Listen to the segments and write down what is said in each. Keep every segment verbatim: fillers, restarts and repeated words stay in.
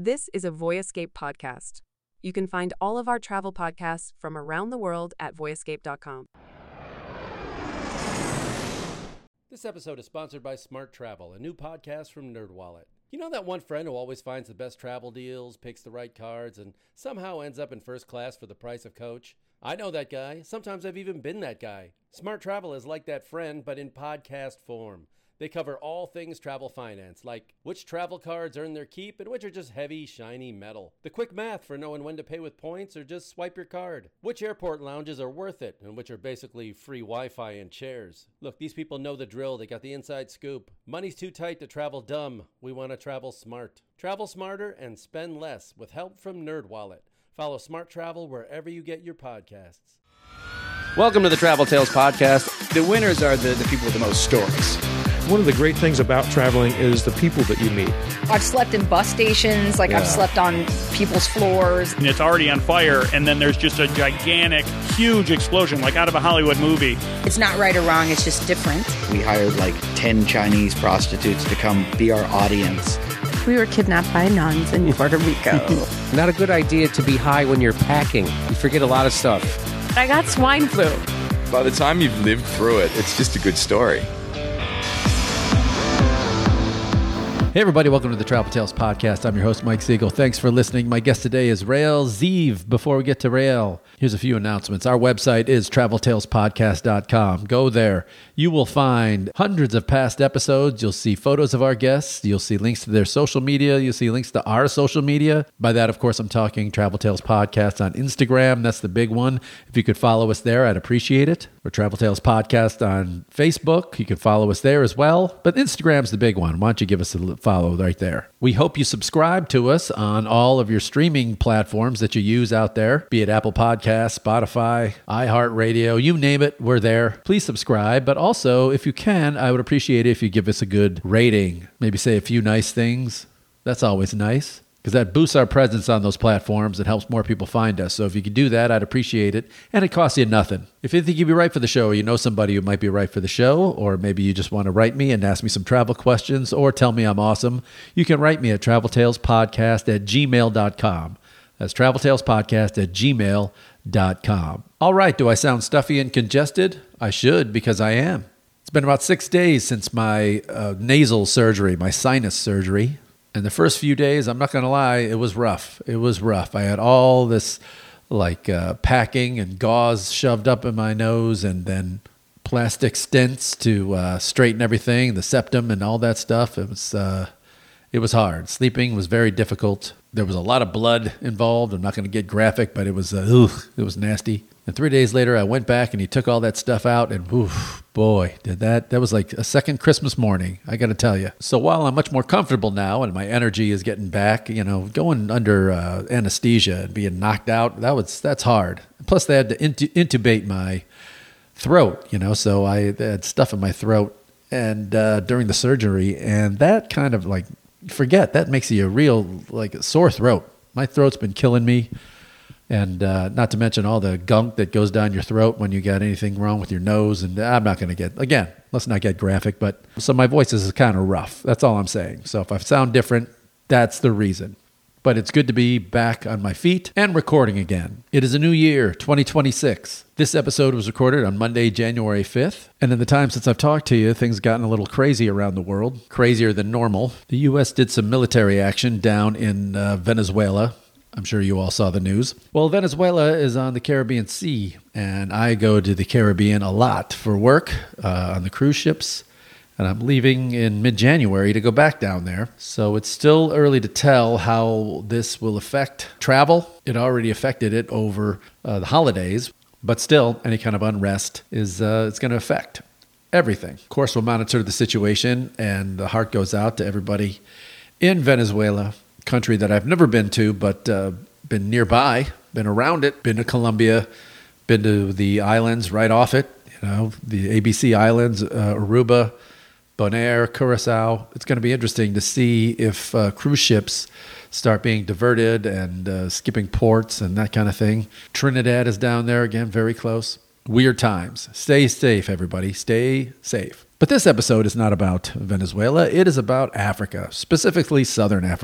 This is a Voyescape podcast. You can find all of our travel podcasts from around the world at voyescape dot com. This episode is sponsored by Smart Travel, a new podcast from NerdWallet. You know that one friend who always finds the best travel deals, picks the right cards, and somehow ends up in first class for the price of coach? I know that guy. Sometimes I've even been that guy. Smart Travel is like that friend, but in podcast form. They cover all things travel finance, like which travel cards earn their keep and which are just heavy, shiny metal. The quick math for knowing when to pay with points or just swipe your card. Which airport lounges are worth it and which are basically free Wi-Fi and chairs. Look, these people know the drill. They got the inside scoop. Money's too tight to travel dumb. We want to travel smart. Travel smarter and spend less with help from NerdWallet. Follow Smart Travel wherever you get your podcasts. Welcome to the Travel Tales Podcast. The winners are the, the people with the most stories. One of the great things about traveling is the people that you meet. I've slept in bus stations, like yeah. I've slept on people's floors. And it's already on fire, and then there's just a gigantic, huge explosion, like out of a Hollywood movie. It's not right or wrong, it's just different. We hired like ten Chinese prostitutes to come be our audience. We were kidnapped by nuns in Puerto Rico. Not a good idea to be high when you're packing. You forget a lot of stuff. I got swine flu. By the time you've lived through it, it's just a good story. Hey everybody, welcome to the Travel Tales Podcast. I'm your host, Mike Siegel. Thanks for listening. My guest today is Rael Zeev. Before we get to Rael, here's a few announcements. Our website is travel tales podcast dot com. Go there. You will find hundreds of past episodes. You'll see photos of our guests. You'll see links to their social media. You'll see links to our social media. By that, of course, I'm talking Travel Tales Podcast on Instagram. That's the big one. If you could follow us there, I'd appreciate it. Or Travel Tales Podcast on Facebook. You can follow us there as well. But Instagram's the big one. Why don't you give us a follow right there. We hope you subscribe to us on all of your streaming platforms that you use out there, be it Apple Podcasts, Spotify, iHeartRadio, you name it, we're there. Please subscribe, but also, if you can, I would appreciate it if you give us a good rating. Maybe say a few nice things. That's always nice, because that boosts our presence on those platforms. It helps more people find us. So if you could do that, I'd appreciate it. And it costs you nothing. If you think you'd be right for the show, or you know somebody who might be right for the show, or maybe you just want to write me and ask me some travel questions, or tell me I'm awesome, you can write me at travel tales podcast at gmail dot com. That's travel tales podcast at gmail dot com. All right, do I sound stuffy and congested? I should, because I am. It's been about six days since my uh, nasal surgery, my sinus surgery. And the first few days, I'm not going to lie, it was rough. It was rough. I had all this like uh, packing and gauze shoved up in my nose, and then plastic stents to uh, straighten everything, the septum and all that stuff. It was uh, it was hard. Sleeping was very difficult. There was a lot of blood involved. I'm not going to get graphic, but it was uh, ugh, it was nasty. And three days later, I went back and he took all that stuff out, and oof, boy, did that. That was like a second Christmas morning, I got to tell you. So while I'm much more comfortable now and my energy is getting back, you know, going under uh, anesthesia and being knocked out, that was that's hard. Plus, they had to intu- intubate my throat, you know, so I had stuff in my throat and uh, during the surgery, and that kind of like, forget, that makes you a real, like, a sore throat. My throat's been killing me. And uh, not to mention all the gunk that goes down your throat when you got anything wrong with your nose. And I'm not going to get, again, let's not get graphic. But so my voice is kind of rough. That's all I'm saying. So if I sound different, that's the reason. But it's good to be back on my feet and recording again. It is a new year, twenty twenty-six. This episode was recorded on Monday, January fifth. And in the time since I've talked to you, things have gotten a little crazy around the world. Crazier than normal. The U S did some military action down in uh, Venezuela. I'm sure you all saw the news. Well, Venezuela is on the Caribbean Sea, and I go to the Caribbean a lot for work uh, on the cruise ships, and I'm leaving in mid-January to go back down there. So it's still early to tell how this will affect travel. It already affected it over uh, the holidays, but still, any kind of unrest is uh, it's going to affect everything. Of course, we'll monitor the situation, and the heart goes out to everybody in Venezuela, country that I've never been to, but uh, been nearby, been around it, been to Colombia, been to the islands right off it, you know, the A B C Islands, uh, Aruba, Bonaire, Curacao. It's going to be interesting to see if uh, cruise ships start being diverted and uh, skipping ports and that kind of thing. Trinidad is down there again, very close. Weird times. Stay safe, everybody. Stay safe. But this episode is not about Venezuela. It is about Africa, specifically Southern Africa.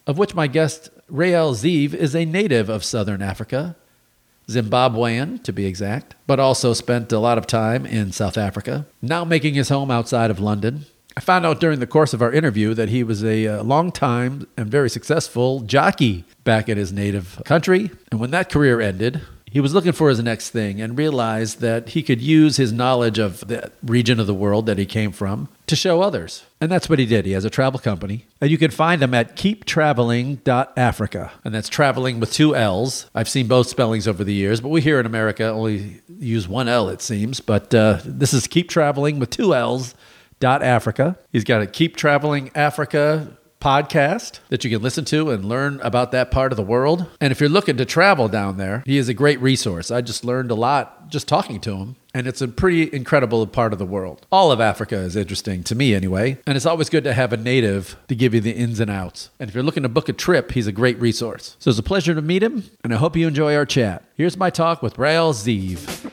of which my guest, Rael Zeev, is a native of Southern Africa, Zimbabwean to be exact, but also spent a lot of time in South Africa, now making his home outside of London. I found out during the course of our interview that he was a uh, long time and very successful jockey back in his native country. And when that career ended, he was looking for his next thing and realized that he could use his knowledge of the region of the world that he came from to show others. And that's what he did. He has a travel company. And you can find him at keep traveling dot africa. And that's traveling with two L's. I've seen both spellings over the years, but we here in America only use one L, it seems. But uh, this is Keep Traveling with two L's dot Africa. He's got a Keep Traveling Africa podcast that you can listen to and learn about that part of the world. And if you're looking to travel down there, he is a great resource. I just learned a lot just talking to him. And it's a pretty incredible part of the world. All of Africa is interesting to me anyway. And it's always good to have a native to give you the ins and outs. And if you're looking to book a trip, he's a great resource. So it's a pleasure to meet him. And I hope you enjoy our chat. Here's my talk with Rael Zeev.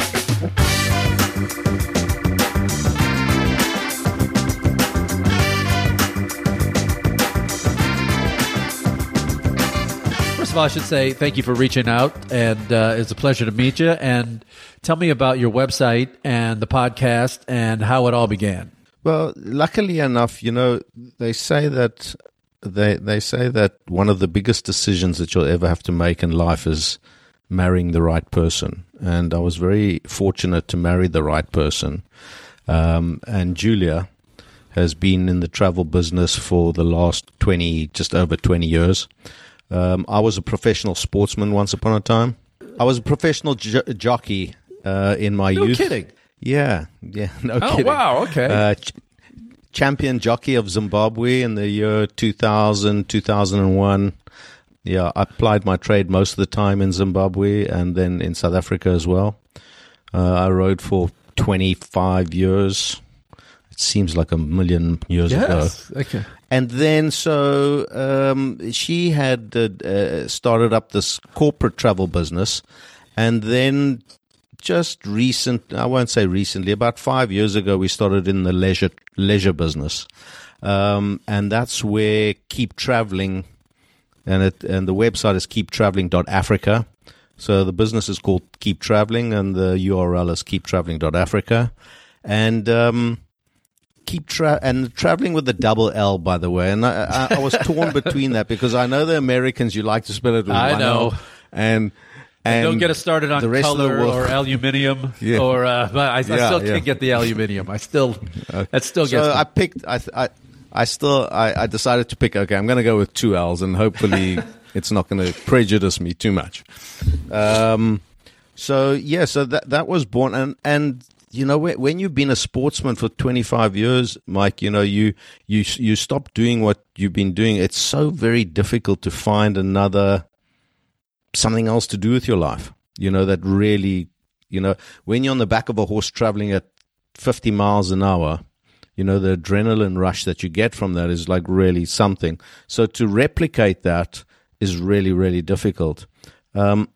I should say thank you for reaching out, and uh, it's a pleasure to meet you. And tell me about your website and the podcast and how it all began. Well, luckily enough, you know, they say that they they say that one of the biggest decisions that you'll ever have to make in life is marrying the right person. And I was very fortunate to marry the right person. Um, and Julia has been in the travel business for the last twenty, just over twenty years. Um, I was a professional sportsman once upon a time. I was a professional jo- jockey uh, in my no youth. No kidding. Yeah, yeah, no oh, kidding. Oh, wow, okay. Uh, ch- champion jockey of Zimbabwe in the year two thousand, two thousand one. Yeah, I applied my trade most of the time in Zimbabwe and then in South Africa as well. Uh, I rode for twenty-five years. It seems like a million years yes. ago. Okay. And then so um, she had uh, uh, started up this corporate travel business. And then just recent, I won't say recently, about five years ago, we started in the leisure leisure business. Um, and that's where Keep Traveling, and it and the website is keep traveling dot africa. So the business is called Keep Traveling, and the U R L is keep traveling dot africa. And... Um, Keep tra- and traveling with the double L, by the way. And I, I, I was torn between that because I know the Americans, you like to spell it with I one know. L. And, and don't get us started on the rest color of the world. or aluminium. yeah. Or, uh, but I, I yeah, still yeah. can't get the aluminium. I still, that still gets So me. I picked, I, I, I still, I, I decided to pick, okay, I'm going to go with two L's and hopefully it's not going to prejudice me too much. Um, so yeah, so that, that was born. And, and, you know, when you've been a sportsman for twenty-five years, Mike, you know, you, you, you stop doing what you've been doing. It's so very difficult to find another, something else to do with your life, you know, that really, you know, when you're on the back of a horse traveling at fifty miles an hour, you know, the adrenaline rush that you get from that is like really something. So to replicate that is really, really difficult. Um,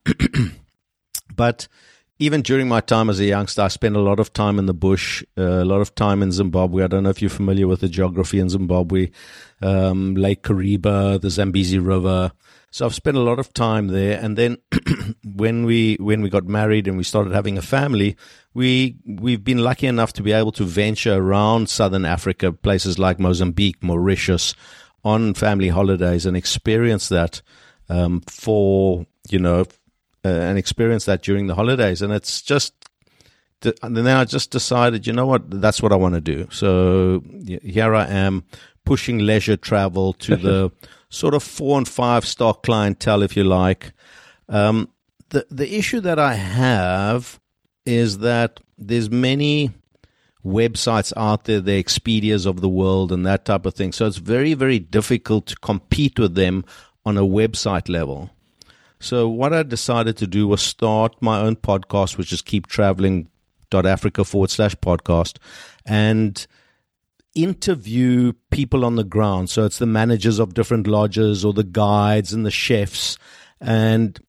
but even during my time as a youngster, I spent a lot of time in the bush, uh, a lot of time in Zimbabwe. I don't know if you're familiar with the geography in Zimbabwe, um, Lake Kariba, the Zambezi River. So I've spent a lot of time there. And then when we when we got married and we started having a family, we we've been lucky enough to be able to venture around Southern Africa, places like Mozambique, Mauritius, on family holidays and experience that um, for you know. Uh, and experience that during the holidays. And it's just, and then I just decided, you know what, that's what I want to do. So here I am pushing leisure travel to the sort of four and five star clientele, if you like. Um, the, the issue that I have is that there's many websites out there, the Expedias of the world and that type of thing. So it's very, very difficult to compete with them on a website level. So what I decided to do was start my own podcast, which is keep traveling dot africa forward slash podcast, and interview people on the ground. So it's the managers of different lodges or the guides and the chefs, and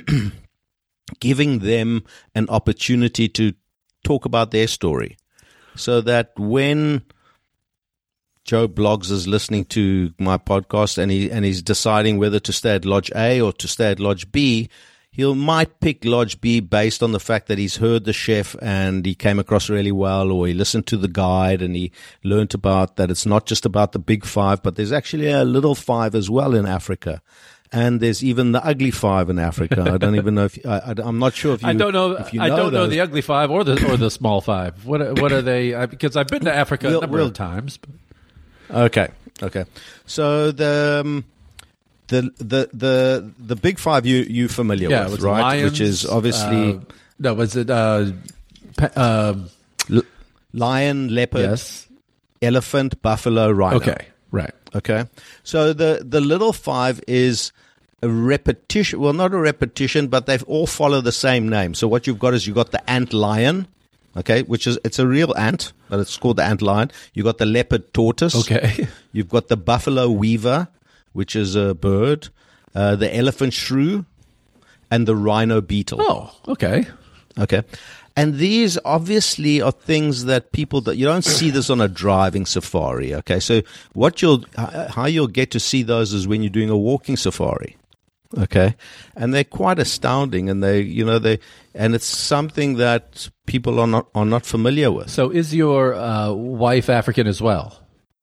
giving them an opportunity to talk about their story so that when Joe Bloggs is listening to my podcast and he and he's deciding whether to stay at Lodge A or to stay at Lodge B, he might pick Lodge B based on the fact that he's heard the chef and he came across really well, or he listened to the guide and he learned about that it's not just about the big five, but there's actually a little five as well in Africa. And there's even the ugly five in Africa. I don't even know if I, I, I'm not sure if you. I don't know. If you know I don't those. know the ugly five or the or the small five. What are- what are they? I, because I've been to Africa Real- a number real- of times. But. Okay, okay. So the um, the the the the big five you you familiar Yeah, with, it's right? lions, Which is obviously uh, no. Was it uh, pe- um, l- lion, leopard, yes? elephant, buffalo, rhino. Okay, right. Okay. So the the little five is a repetition. Well, not a repetition, but they all follow the same name. So what you've got is you've got the ant lion. Okay, which is it's a real ant, but it's called the ant lion. You got the leopard tortoise. Okay. You've got the buffalo weaver, which is a bird, uh, the elephant shrew, and the rhino beetle. Oh, okay. Okay, and these obviously are things that people that you don't see this on a driving safari. Okay, so what you'll how you'll get to see those is when you're doing a walking safari. Okay, and they're quite astounding, and they, you know, they, and it's something that people are not are not familiar with. So, is your uh, wife African as well?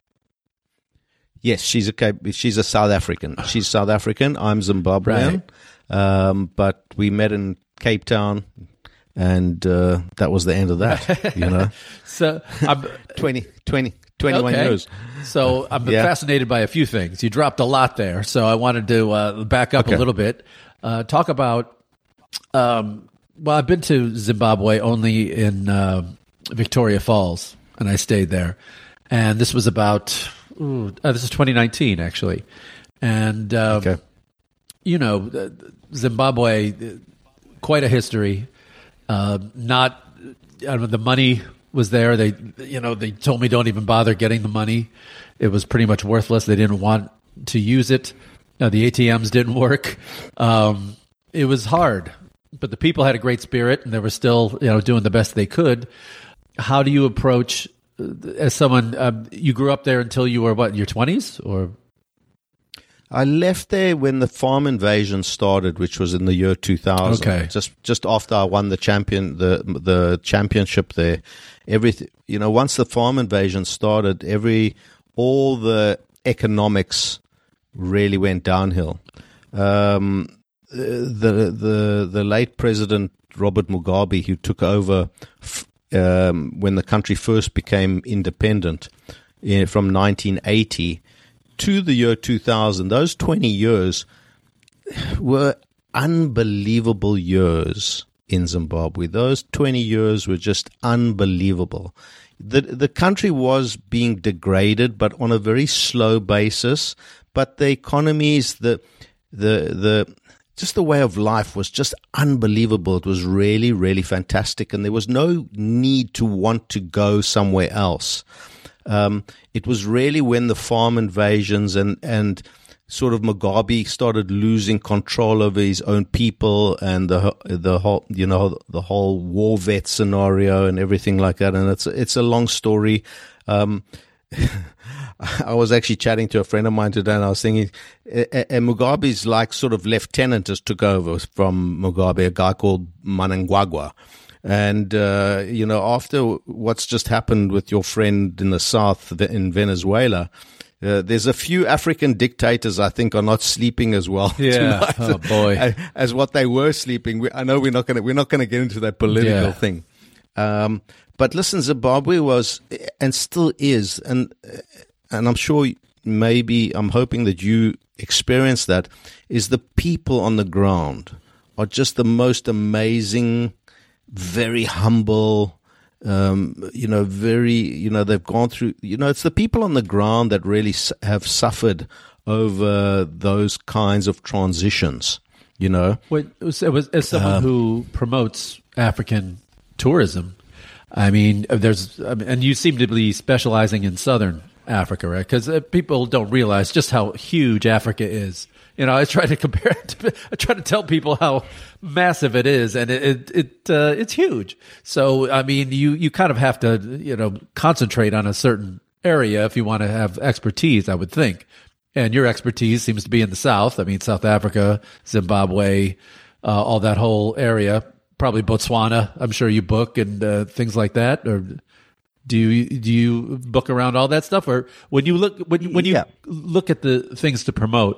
Yes, she's a Cape, she's a South African. She's South African. I'm Zimbabwean, um, but we met in Cape Town, and uh, that was the end of that. You know, So, I'm, twenty, twenty, twenty-one okay. years. So, I'm Yeah. fascinated by a few things. You dropped a lot there, so I wanted to uh, back up Okay. a little bit. Uh, talk about. Um, well, I've been to Zimbabwe only in uh, Victoria Falls, and I stayed there. And this was about. Ooh, uh, this is twenty nineteen, actually, and um, Okay. you know, uh, Zimbabwe, uh, quite a history. Uh, not, I mean, the money was there. They, you know, they told me don't even bother getting the money. It was pretty much worthless. They didn't want to use it. Uh, the A T Ms didn't work. Um, it was hard, but the people had a great spirit, and they were still, you know, doing the best they could. How do you approach? As someone, um, you grew up there until you were what, in your twenties, or? I left there when the farm invasion started, which was in the year two thousand. Okay. Just just after I won the champion the the championship there, everything, you know, once the farm invasion started, every all the economics really went downhill. Um, the the the late President Robert Mugabe, who took over f- um, when the country first became independent in, from nineteen eighty to the year two thousand, those twenty years were unbelievable years in Zimbabwe. Those twenty years were just unbelievable. The the country was being degraded, but on a very slow basis. But the economies, the the the just the way of life was just unbelievable. It was really, really fantastic, and there was no need to want to go somewhere else. Um, it was really when the farm invasions and, and sort of Mugabe started losing control over his own people, and the the whole you know the whole war vet scenario and everything like that. And it's it's a long story. Um, I was actually chatting to a friend of mine today, and I was thinking, and Mugabe's like sort of lieutenant just took over from Mugabe, a guy called Mnangagwa. And, uh, you know, after what's just happened with your friend in the south in Venezuela, uh, there's a few African dictators I think are not sleeping as well Yeah. tonight Oh, boy. as, as what they were sleeping. We, I know we're not going to we're not going to get into that political Yeah. thing. Um, but listen, Zimbabwe was and still is, and and I'm sure maybe I'm hoping that you experience that, is the people on the ground are just the most amazing, very humble, um, you know, very, you know, they've gone through, you know, it's the people on the ground that really s- have suffered over those kinds of transitions, you know. Wait, it was, it was, as someone Um, who promotes African tourism, I mean, there's, I mean, and you seem to be specializing in Southern Africa, right? Because uh, people don't realize just how huge Africa is. You know, I try to compare it to, I try to tell people how massive it is, and it it, it uh, it's huge. So, I mean, you, you kind of have to, you know, concentrate on a certain area if you want to have expertise, I would think. And your expertise seems to be in the South. I mean, South Africa, Zimbabwe, uh, all that whole area, probably Botswana. I'm sure you book and uh, things like that. Or do you do you book around all that stuff? Or when you look when when you Yeah. look at the things to promote,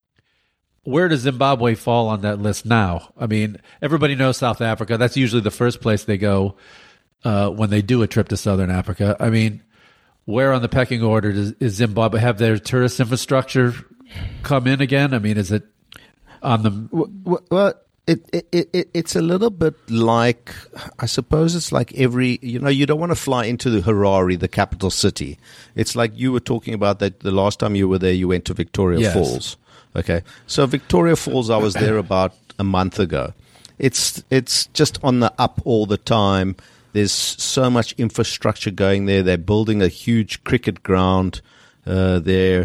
where does Zimbabwe fall on that list now? I mean, everybody knows South Africa. That's usually the first place they go uh, when they do a trip to Southern Africa. I mean, where on the pecking order does, is Zimbabwe have their tourist infrastructure come in again? I mean, is it on the... Well, well it, it, it, it's a little bit like, I suppose it's like every, you know, you don't want to fly into the Harare, the capital city. It's like you were talking about that the last time you were there, you went to Victoria Yes. Falls. Okay. So Victoria Falls, I was there about a month ago. It's it's just on the up all the time. There's so much infrastructure going there. They're building a huge cricket ground uh, there.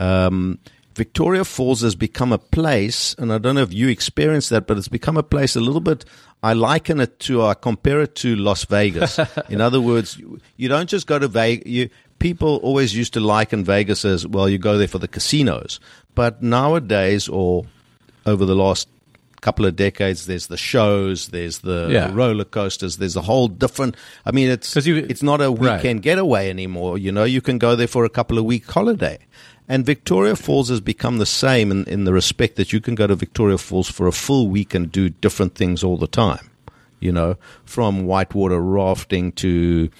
Um, Victoria Falls has become a place, and I don't know if you experienced that, but it's become a place a little bit, I liken it to, I compare it to Las Vegas. In other words, you, you don't just go to Vegas. You, people always used to liken Vegas as, well, you go there for the casinos. But nowadays, or over the last couple of decades, there's the shows, there's the Yeah. roller coasters, there's a whole different. I mean, it's 'Cause you- it's not a Right. weekend getaway anymore. You know, you can go there for a couple of week holiday. And Victoria Falls has become the same in, in the respect that you can go to Victoria Falls for a full week and do different things all the time. You know, from whitewater rafting to,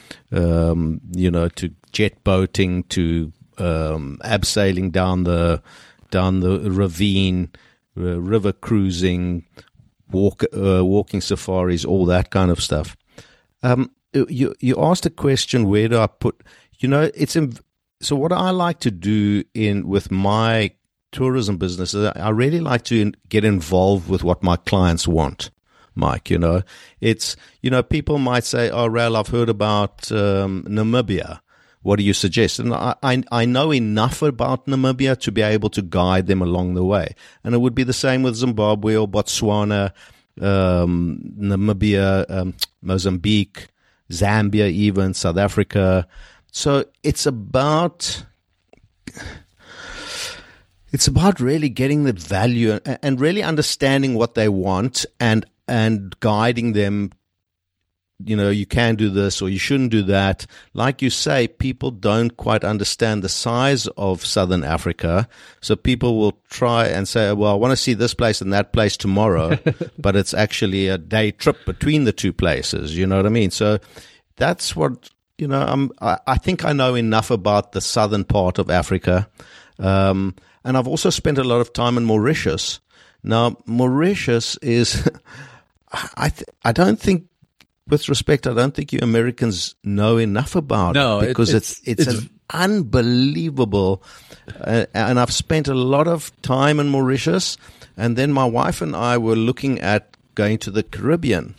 um, you know, to jet boating to um, abseiling down the down the ravine, uh, river cruising, walk uh, walking safaris, all that kind of stuff. Um, you you asked a question, where do I put? You know, it's in, so what I like to do in with my tourism business is I really like to in, get involved with what my clients want. Mike, you know, it's, you know, people might say, oh, Rael, I've heard about um, Namibia. What do you suggest? And I, I, I know enough about Namibia to be able to guide them along the way. And it would be the same with Zimbabwe or Botswana, um, Namibia, um, Mozambique, Zambia, even South Africa. So it's about... It's about really getting the value and, and really understanding what they want and and guiding them. You know, you can do this or you shouldn't do that. Like you say, people don't quite understand the size of Southern Africa. So people will try and say, well, I want to see this place and that place tomorrow, but it's actually a day trip between the two places. You know what I mean? So that's what, you know, I'm, I, I think I know enough about the southern part of Africa. Um, and I've also spent a lot of time in Mauritius. Now, Mauritius is, I th- I don't think, with respect, I don't think you Americans know enough about No, it it- because it's- it's it's, it's- an unbelievable, uh, and I've spent a lot of time in Mauritius, and then my wife and I were looking at going to the Caribbean,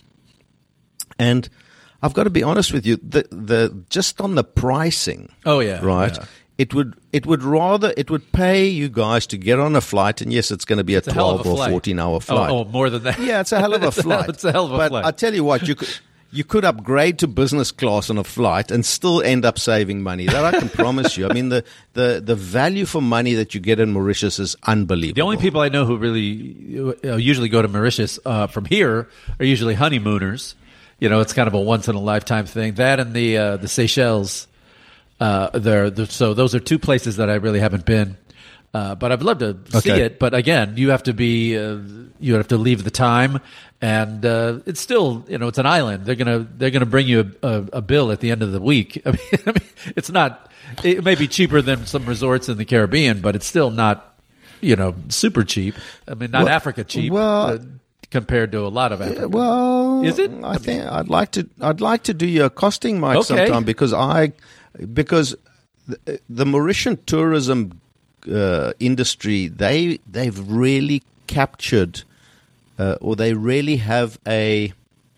and I've got to be honest with you, the the just on the pricing, Oh, yeah. right. Yeah. It would it would rather it would pay you guys to get on a flight, and yes, it's going to be a It's a hell of twelve a or flight. fourteen hour flight. Oh, oh, more than that. Yeah, it's a hell of a It's a- flight. it's a hell of a but flight. I tell you what, you could you could upgrade to business class on a flight and still end up saving money. That I can promise you. I mean, the, the, the value for money that you get in Mauritius is unbelievable. The only people I know who really uh, usually go to Mauritius uh, from here are usually honeymooners. You know, it's kind of a once in a lifetime thing. That and the uh, the Seychelles. Uh, there, there- so those are two places that I really haven't been. Uh, but I'd love to see Okay. it. But again, you have to be, uh, you have to leave the time, and uh, it's still, you know, it's an island. They're gonna, they're gonna bring you a, a, a bill at the end of the week. I mean, I mean, it's not. It may be cheaper than some resorts in the Caribbean, but it's still not, you know, super cheap. I mean, not Well- Africa cheap. well- uh, compared to a lot of Africa. Well, Is it? I think I'd like to. I'd like to do your costing, Mike, Okay. sometime because I, because the, the Mauritian tourism uh, industry, they they've really captured, uh, or they really have a,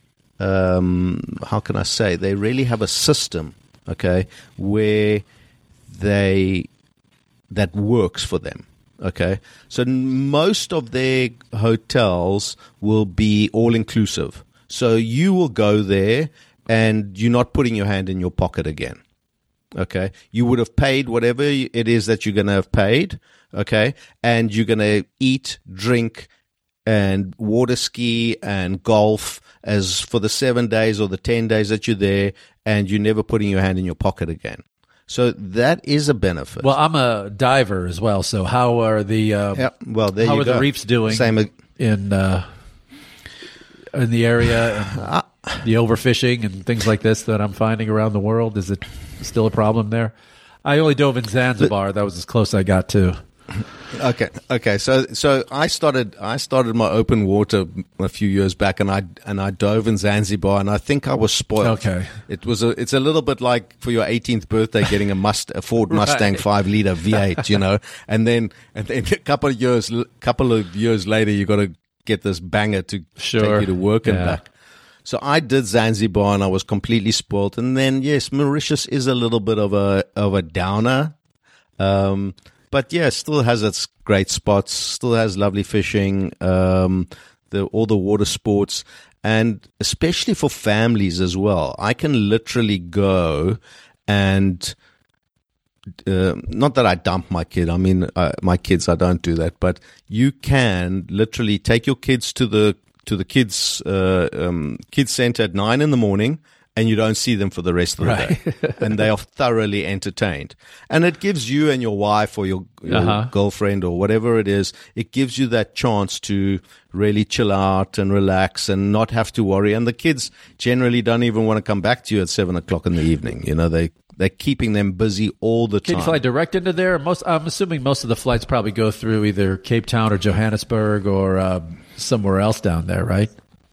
um, how can I say? They really have a system, okay, where they that works for them. Okay, so most of their hotels will be all inclusive. So you will go there and you're not putting your hand in your pocket again. Okay, you would have paid whatever it is that you're going to have paid. Okay, and you're going to eat, drink, and water ski and golf as for the seven days or the ten days that you're there, and you're never putting your hand in your pocket again. So that is a benefit. Well, I'm a diver as well. So how are the uh, yeah, well, there how you are go. the reefs doing Same ag- in uh, in the area? And the overfishing and things like this that I'm finding around the world, is it still a problem there? I only dove in Zanzibar. That was as close I got to. Okay, okay. So, so I started. I started my open water a few years back, and I and I dove in Zanzibar, and I think I was spoiled. Okay, it was a. It's a little bit like for your eighteenth birthday getting a must a Ford Mustang right. five liter V eight, you know, and then and then a couple of years, couple of years later, you got to get this banger to sure. take you to work and yeah. back. So I did Zanzibar, and I was completely spoiled. And then yes, Mauritius is a little bit of a of a downer. Um, But yeah, still has its great spots, still has lovely fishing, um, the, all the water sports, and especially for families as well. I can literally go and, uh, not that I dump my kid, I mean, uh, my kids, I don't do that, but you can literally take your kids to the, to the kids, uh, um, kids center at nine in the morning, and you don't see them for the rest of the right. day. And they are thoroughly entertained. And it gives you and your wife or your, your uh-huh. girlfriend or whatever it is, it gives you that chance to really chill out and relax and not have to worry. And the kids generally don't even want to come back to you at seven o'clock in the evening. You know, they, they're keeping them busy all the time. Can you fly direct into there? Most, I'm assuming most of the flights probably go through either Cape Town or Johannesburg or uh, somewhere else down there, right?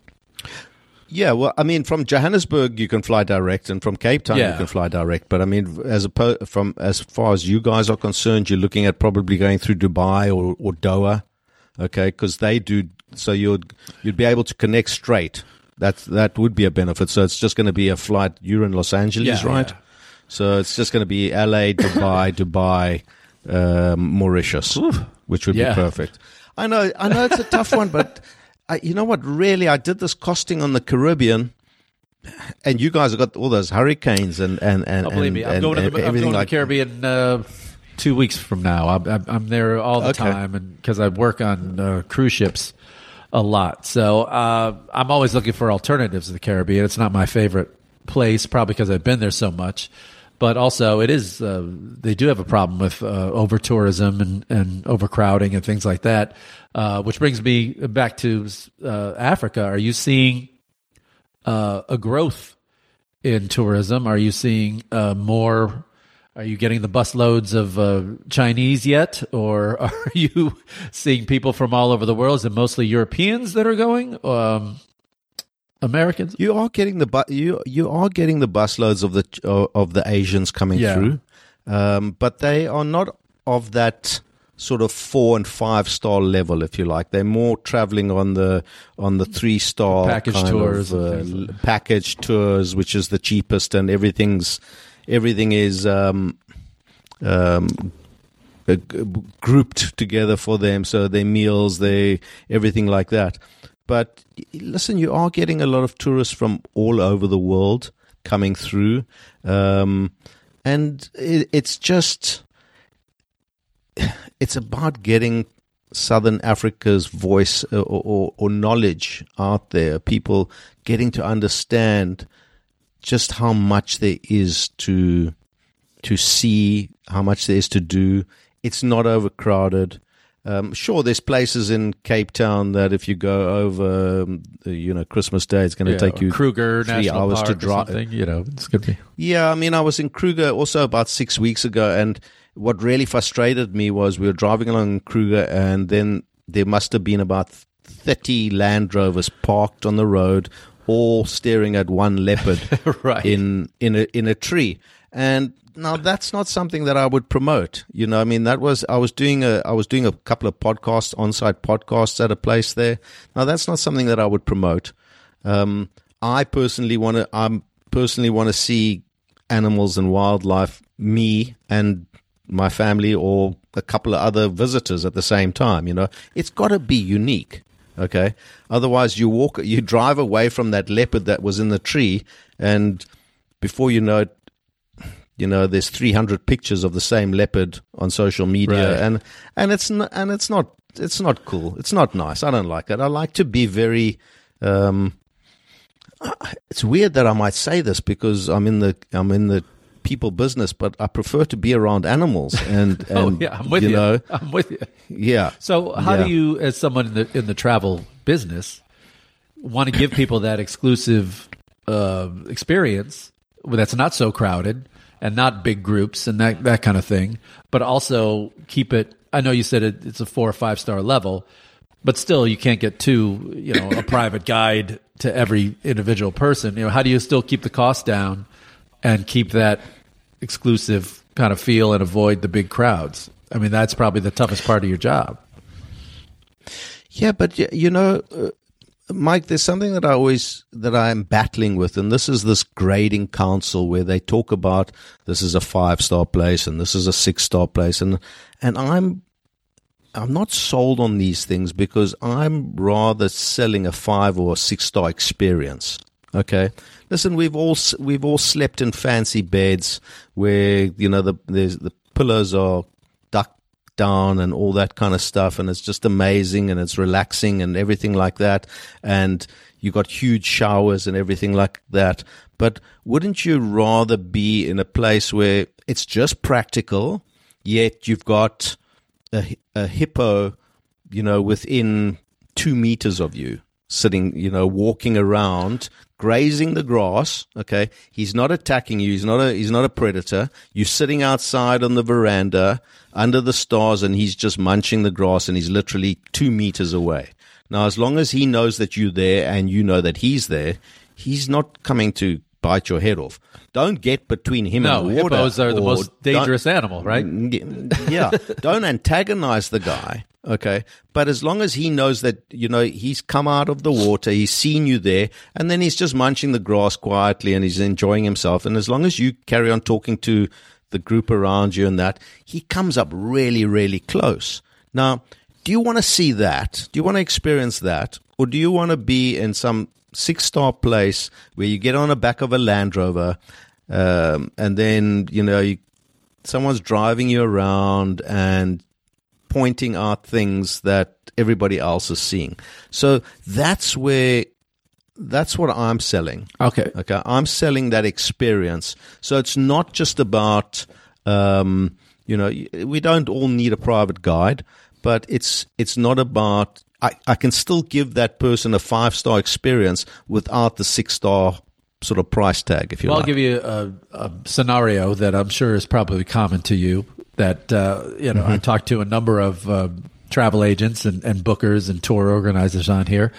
Yeah, well, I mean, from Johannesburg you can fly direct, and from Cape Town yeah. you can fly direct. But I mean, as a, from as far as you guys are concerned, you're looking at probably going through Dubai or, or Doha, okay? Because they do, so you'd you'd be able to connect straight. That that would be a benefit. So it's just going to be a flight. You're in Los Angeles, yeah, right? Yeah. So it's just going to be L A, Dubai, Dubai, um, Mauritius, Oof. which would yeah. be perfect. I know, I know, it's a tough one, but. I, you know what? Really, I did this costing on the Caribbean, and you guys have got all those hurricanes and and and, oh, believe and, me, I'm and, going to and the, I'm everything going like to the Caribbean uh, two weeks from now. I'm, I'm, I'm there all the okay. time, and because I work on uh, cruise ships a lot, so uh, I'm always looking for alternatives to the Caribbean. It's not my favorite place, probably because I've been there so much. But also, it is uh, they do have a problem with uh, over tourism and, and overcrowding and things like that. Uh, which brings me back to uh, Africa. Are you seeing uh, a growth in tourism? Are you seeing uh, more? Are you getting the bus loads of uh, Chinese yet, or are you seeing people from all over the world? Is it mostly Europeans that are going? Um, Americans? You are getting the bu- you you are getting the busloads of the uh, of the Asians coming yeah. through, um, but they are not of that sort of four and five star level, if you like. They're more traveling on the on the three star package kind tours, of, uh, package tours, which is the cheapest, and everything's everything is um, um, uh, grouped together for them. So their meals, they everything like that. But listen, you are getting a lot of tourists from all over the world coming through, um, and it, it's just. It's about getting Southern Africa's voice or, or, or knowledge out there, people getting to understand just how much there is to to see, how much there is to do. It's not overcrowded. Um, sure, there's places in Cape Town that if you go over, um, you know, Christmas Day, it's going to yeah, take you Kruger three National hours Park to drive. Or something, you know, it's going to be. Yeah, I mean, I was in Kruger also about six weeks ago, and what really frustrated me was we were driving along Kruger, and then there must have been about thirty Land Rovers parked on the road, all staring at one leopard right. in in a in a tree. And now that's not something that I would promote. You know, I mean, that was I was doing a I was doing a couple of podcasts, on-site podcasts at a place there. Now that's not something that I would promote. Um, I personally want to. I personally want to see animals and wildlife, me and my family or a couple of other visitors at the same time. You know, it's got to be unique. Okay. Otherwise, you walk, you drive away from that leopard that was in the tree, and before you know it, you know, there's three hundred pictures of the same leopard on social media, Right. and and it's not, and it's not it's not cool. It's not nice. I don't like it. I like to be very. Um, it's weird that I might say this because I'm in the I'm in the people business, but I prefer to be around animals. And, and oh yeah, I'm with you. you know, I'm with you. yeah. So how Yeah. do you, as someone in the in the travel business, want to give people that exclusive uh, experience that's not so crowded and not big groups and that that kind of thing, but also keep it? I know you said it, it's a four or five star level, but still you can't get too, you know, a private guide to every individual person. You know, how do you still keep the cost down and keep that exclusive kind of feel and avoid the big crowds? I mean, that's probably the toughest part of your job. Yeah, but y- you know, uh, Mike, there's something that I always that I'm battling with, and this is this grading council where they talk about this is a five star place and this is a six star place, and and I'm I'm not sold on these things because I'm rather selling a five or a six star experience. Okay, listen, we've all we've all slept in fancy beds where you know the there's the pillows are ducked down and all that kind of stuff, and it's just amazing and it's relaxing and everything like that, and you got huge showers and everything like that. But wouldn't you rather be in a place where it's just practical, yet you've got a, a hippo, you know, within two meters of you, sitting, you know, walking around, grazing the grass. Okay, he's not attacking you. He's not a he's not a predator. You're sitting outside on the veranda under the stars, and he's just munching the grass, and he's literally two meters away. Now, as long as he knows that you're there and you know that he's there, he's not coming to bite your head off. Don't get between him No, and the water. hippos are the or most dangerous animal, right? Yeah, don't antagonize the guy. Okay, but as long as he knows that, you know, he's come out of the water, he's seen you there, and then he's just munching the grass quietly and he's enjoying himself. And as long as you carry on talking to the group around you and that, he comes up really, really close. Now, do you want to see that? Do you want to experience that? Or do you want to be in some six-star place where you get on the back of a Land Rover um, and then, you know, you, someone's driving you around and pointing out things that everybody else is seeing? So that's where, that's what I'm selling. Okay. Okay. I'm selling that experience. So it's not just about, um, you know, we don't all need a private guide, but it's, it's not about, I, I can still give that person a five-star experience without the six-star sort of price tag, if you well, like. I'll give you a, a scenario that I'm sure is probably common to you that, uh, you know, Mm-hmm. I talked to a number of uh, travel agents and, and bookers and tour organizers on here.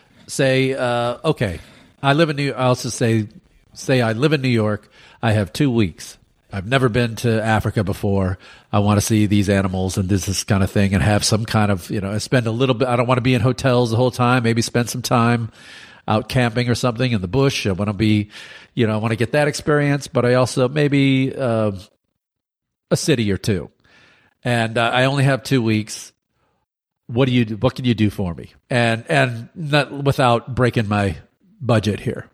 Say, uh, okay, I live in New I'll also say, say I live in New York. I have two weeks. I've never been to Africa before. I want to see these animals and this, this kind of thing and have some kind of, you know, spend a little bit. I don't want to be in hotels the whole time. Maybe spend some time out camping or something in the bush. I want to be, you know, I want to get that experience, but I also maybe uh, a city or two. And uh, I only have two weeks. What do you do? What can you do for me? And and not without breaking my budget here.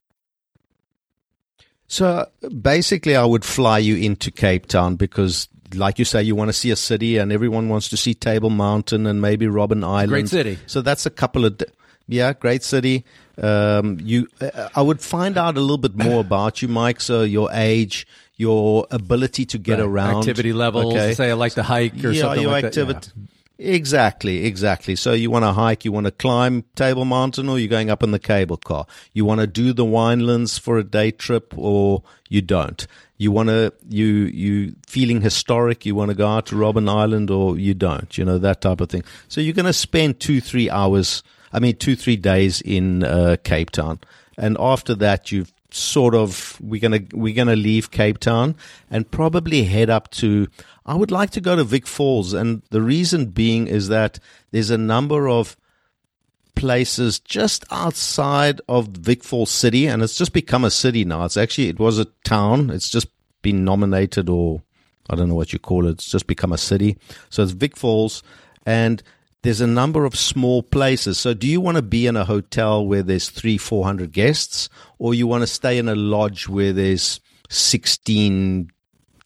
So basically, I would fly you into Cape Town because, like you say, you want to see a city, and everyone wants to see Table Mountain and maybe Robben Island. Great city. So that's a couple of, yeah, great city. Um, you, uh, I would find out a little bit more about you, Mike. So your age, your ability to get Right. around, activity levels. Okay. Say I like to hike or yeah, something your like activity. that. Yeah. Exactly, exactly. So you want to hike, you want to climb Table Mountain, or you're going up in the cable car. You want to do the Winelands for a day trip, or you don't. You want to, you, you feeling historic, you want to go out to Robben Island, or you don't, you know, that type of thing. So you're going to spend two, three hours, I mean, two, three days in uh, Cape Town. And after that, you've sort of, we're going to, we're going to leave Cape Town and probably head up to, I would like to go to Vic Falls. And the reason being is that there's a number of places just outside of Vic Falls City, and it's just become a city now. It's actually, it was a town. It's just been nominated, or I don't know what you call it. It's just become a city. So it's Vic Falls, and there's a number of small places. So do you want to be in a hotel where there's three, four hundred guests, or you want to stay in a lodge where there's sixteen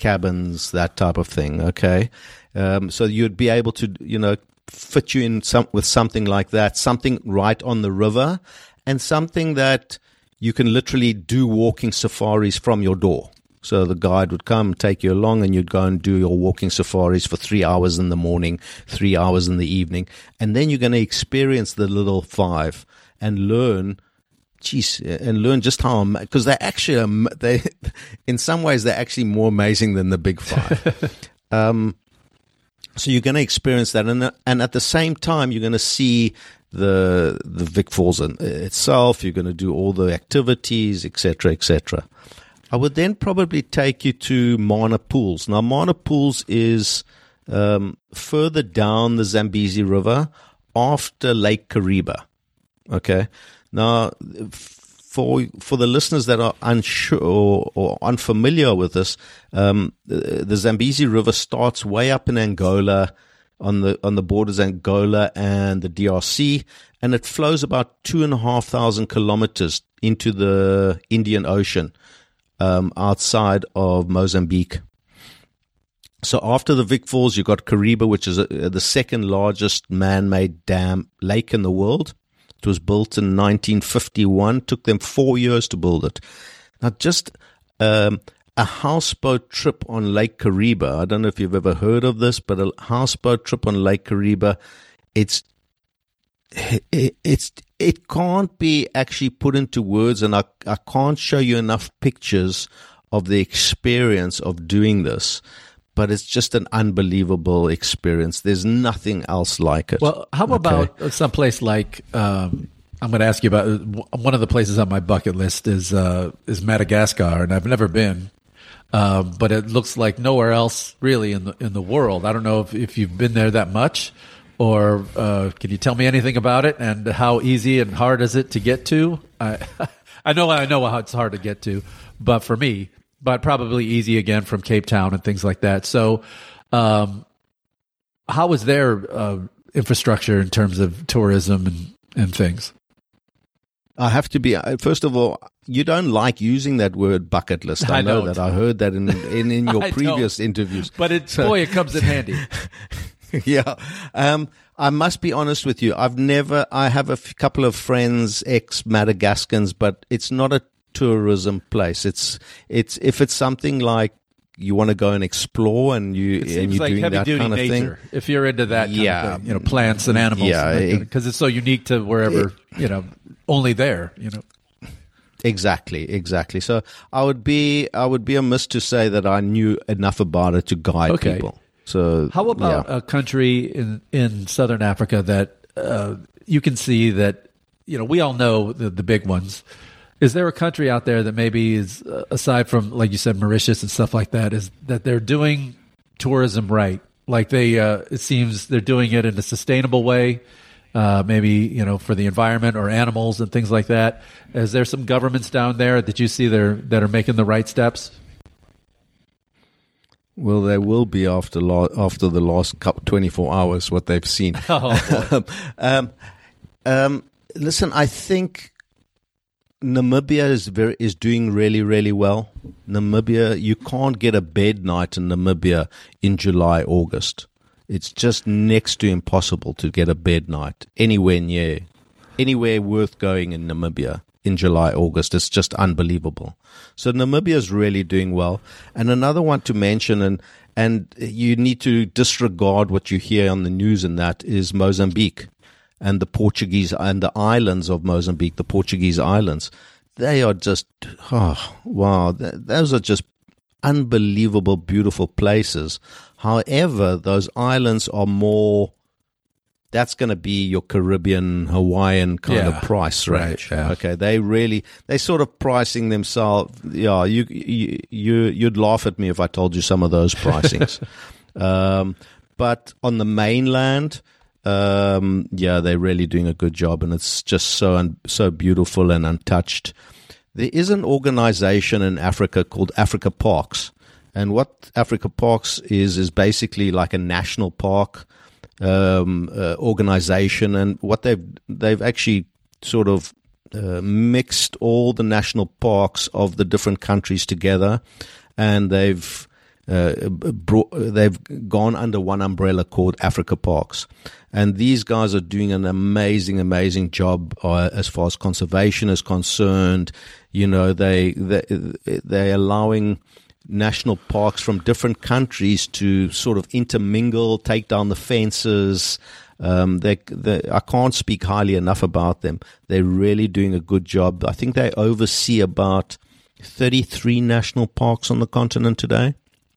cabins, that type of thing. Okay, um, so you'd be able to, you know, fit you in some with something like that, something right on the river, and something that you can literally do walking safaris from your door. So the guide would come, take you along, and you'd go and do your walking safaris for three hours in the morning, three hours in the evening, and then you're going to experience the little five and learn. Geez, and learn just how, because they're actually, they, in some ways, they're actually more amazing than the big five. um, so you're going to experience that, and and at the same time, you're going to see the the Vic Falls in, itself. You're going to do all the activities, et cetera, et cetera. I would then probably take you to Mana Pools. Now, Mana Pools is um, further down the Zambezi River after Lake Kariba. Okay. Now, for for the listeners that are unsure or, or unfamiliar with this, um, the, the Zambezi River starts way up in Angola, on the on the borders of Angola and the D R C, and it flows about two and a half thousand kilometers into the Indian Ocean, um, outside of Mozambique. So after the Vic Falls, you've got Kariba, which is a, the second largest man-made dam lake in the world. It was built in nineteen fifty-one. Took them four years to build it. Now, just um, a houseboat trip on Lake Kariba. I don't know if you've ever heard of this, but a houseboat trip on Lake Kariba, it's it, it's it can't be actually put into words, and I I can't show you enough pictures of the experience of doing this. But it's just an unbelievable experience. There's nothing else like it. Well, how okay? about some place like, um, I'm going to ask you about, one of the places on my bucket list is uh, is Madagascar, and I've never been, uh, but it looks like nowhere else really in the in the world. I don't know if, if you've been there that much, or uh, can you tell me anything about it, and how easy and hard is it to get to? I, I know I know how it's hard to get to, but for me, but probably easy again from Cape Town and things like that. So um, how is their uh, infrastructure in terms of tourism and, and things? I have to be, first of all, you don't like using that word bucket list. I, I know don't. that. I heard that in in, in your previous don't. interviews. But it, so, boy, it comes in handy. Yeah. Um, I must be honest with you. I've never, I have a f- couple of friends, ex-Madagascans, but it's not a tourism place. It's it's if it's something like you want to go and explore, and you it and you're like doing that kind of nature, thing. If you're into that, kind yeah, of thing, you know, plants and animals, yeah, because it, it's so unique to wherever it, you know, only there, you know. Exactly, exactly. So I would be I would be amiss to say that I knew enough about it to guide okay. people. So how about yeah. a country in in southern Africa that uh, you can see that, you know, we all know the, the big ones. Is there a country out there that maybe is, uh, aside from, like you said, Mauritius and stuff like that, is that they're doing tourism right? Like they, uh, it seems they're doing it in a sustainable way, uh, maybe, you know, for the environment or animals and things like that. Is there some governments down there that you see there that are making the right steps? Well, there will be after lo- after the last twenty-four hours, what they've seen. Oh, boy. um, um, listen, I think Namibia is very is doing really, really well. Namibia, you can't get a bed night in Namibia in July, August. It's just next to impossible to get a bed night anywhere near, anywhere worth going in Namibia in July, August. It's just unbelievable. So Namibia is really doing well. And another one to mention, and and you need to disregard what you hear on the news, and that is Mozambique. And the Portuguese and the islands of Mozambique, the Portuguese islands, they are just, oh, wow, those are just unbelievable, beautiful places. However, those islands are more, that's going to be your Caribbean, Hawaiian kind yeah, of price range. Right, yeah. Okay, they really, they sort of pricing themselves. Yeah, you, you, you, you'd laugh at me if I told you some of those pricings. um, but on the mainland, Um, yeah, they're really doing a good job, and it's just so un- so beautiful and untouched. There is an organization in Africa called Africa Parks, and what Africa Parks is is basically like a national park um, uh, organization, and what they've they've actually sort of uh, mixed all the national parks of the different countries together, and they've uh, brought, they've gone under one umbrella called Africa Parks. And these guys are doing an amazing, amazing job uh, as far as conservation is concerned. You know, they, they, they're allowing national parks from different countries to sort of intermingle, take down the fences. Um, they, they, I can't speak highly enough about them. They're really doing a good job. I think they oversee about thirty-three national parks on the continent today.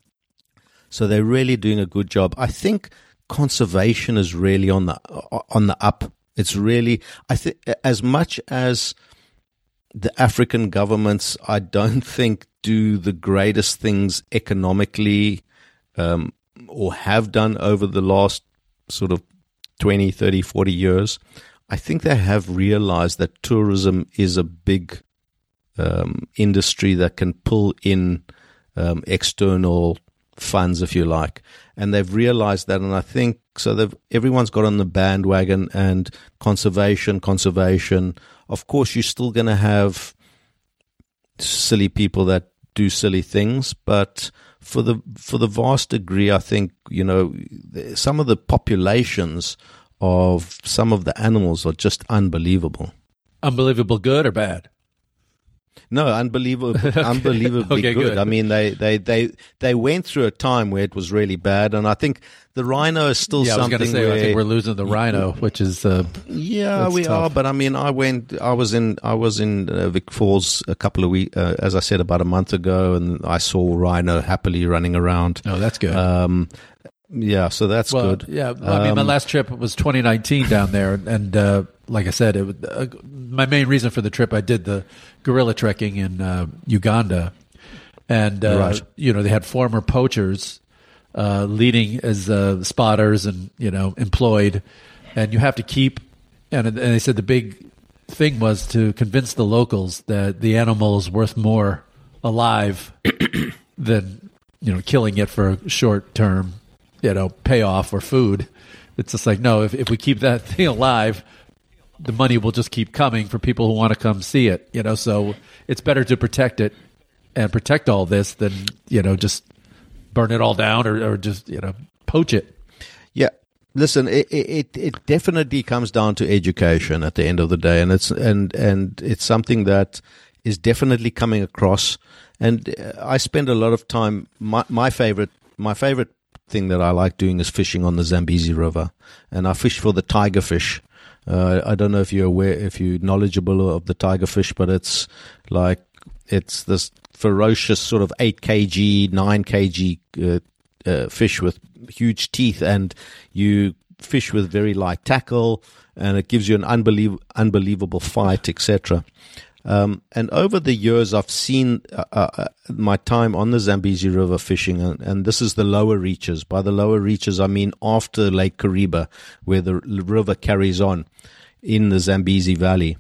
So they're really doing a good job. I think conservation is really on the on the up. It's really, I think, as much as the African governments, I don't think, do the greatest things economically um, or have done over the last sort of twenty, thirty, forty years. I think they have realized that tourism is a big um, industry that can pull in um, external funds, if you like. And they've realized that, and I think so. They've everyone's got on the bandwagon, and conservation, conservation. Of course, you're still going to have silly people that do silly things, but for the for the vast degree, I think, you know, some of the populations of some of the animals are just unbelievable. Unbelievable good or bad? No, unbelievable, okay. unbelievably okay, good. good. I mean, they, they, they, they went through a time where it was really bad, and I think the rhino is still yeah, something. I was going to say, where, I think we're losing the rhino, which is uh, yeah, we tough. are. But I mean, I went, I was in, I was in uh, Vic Falls a couple of weeks, uh, as I said, about a month ago, and I saw rhino happily running around. Oh, that's good. Um, yeah, so that's well, good. Yeah, I mean, my Um, last trip was twenty nineteen down there, and uh, like I said, it was, uh, my main reason for the trip, I did the gorilla trekking in uh, Uganda, and uh, Right. you know, they had former poachers uh, leading as uh, spotters and, you know, employed, and you have to keep. And, and they said the big thing was to convince the locals that the animal is worth more alive than, you know, killing it for a short term, you know, payoff or food. It's just like, no, if, if we keep that thing alive, the money will just keep coming for people who want to come see it, you know, so it's better to protect it and protect all this than, you know, just burn it all down or, or just, you know, poach it. Yeah. Listen, it, it it definitely comes down to education at the end of the day, and it's and and it's something that is definitely coming across. And I spend a lot of time. My my favorite my favorite thing that I like doing is fishing on the Zambezi River, and I fish for the tiger fish. Uh, I don't know if you're aware, if you're knowledgeable of the tiger fish, but it's like it's this ferocious sort of eight kilogram, nine kilogram uh, uh, fish with huge teeth, and you fish with very light tackle, and it gives you an unbelievable, unbelievable fight, et cetera. Um, and over the years, I've seen uh, uh, my time on the Zambezi River fishing, and, and this is the lower reaches. By the lower reaches, I mean after Lake Kariba, where the river carries on in the Zambezi Valley.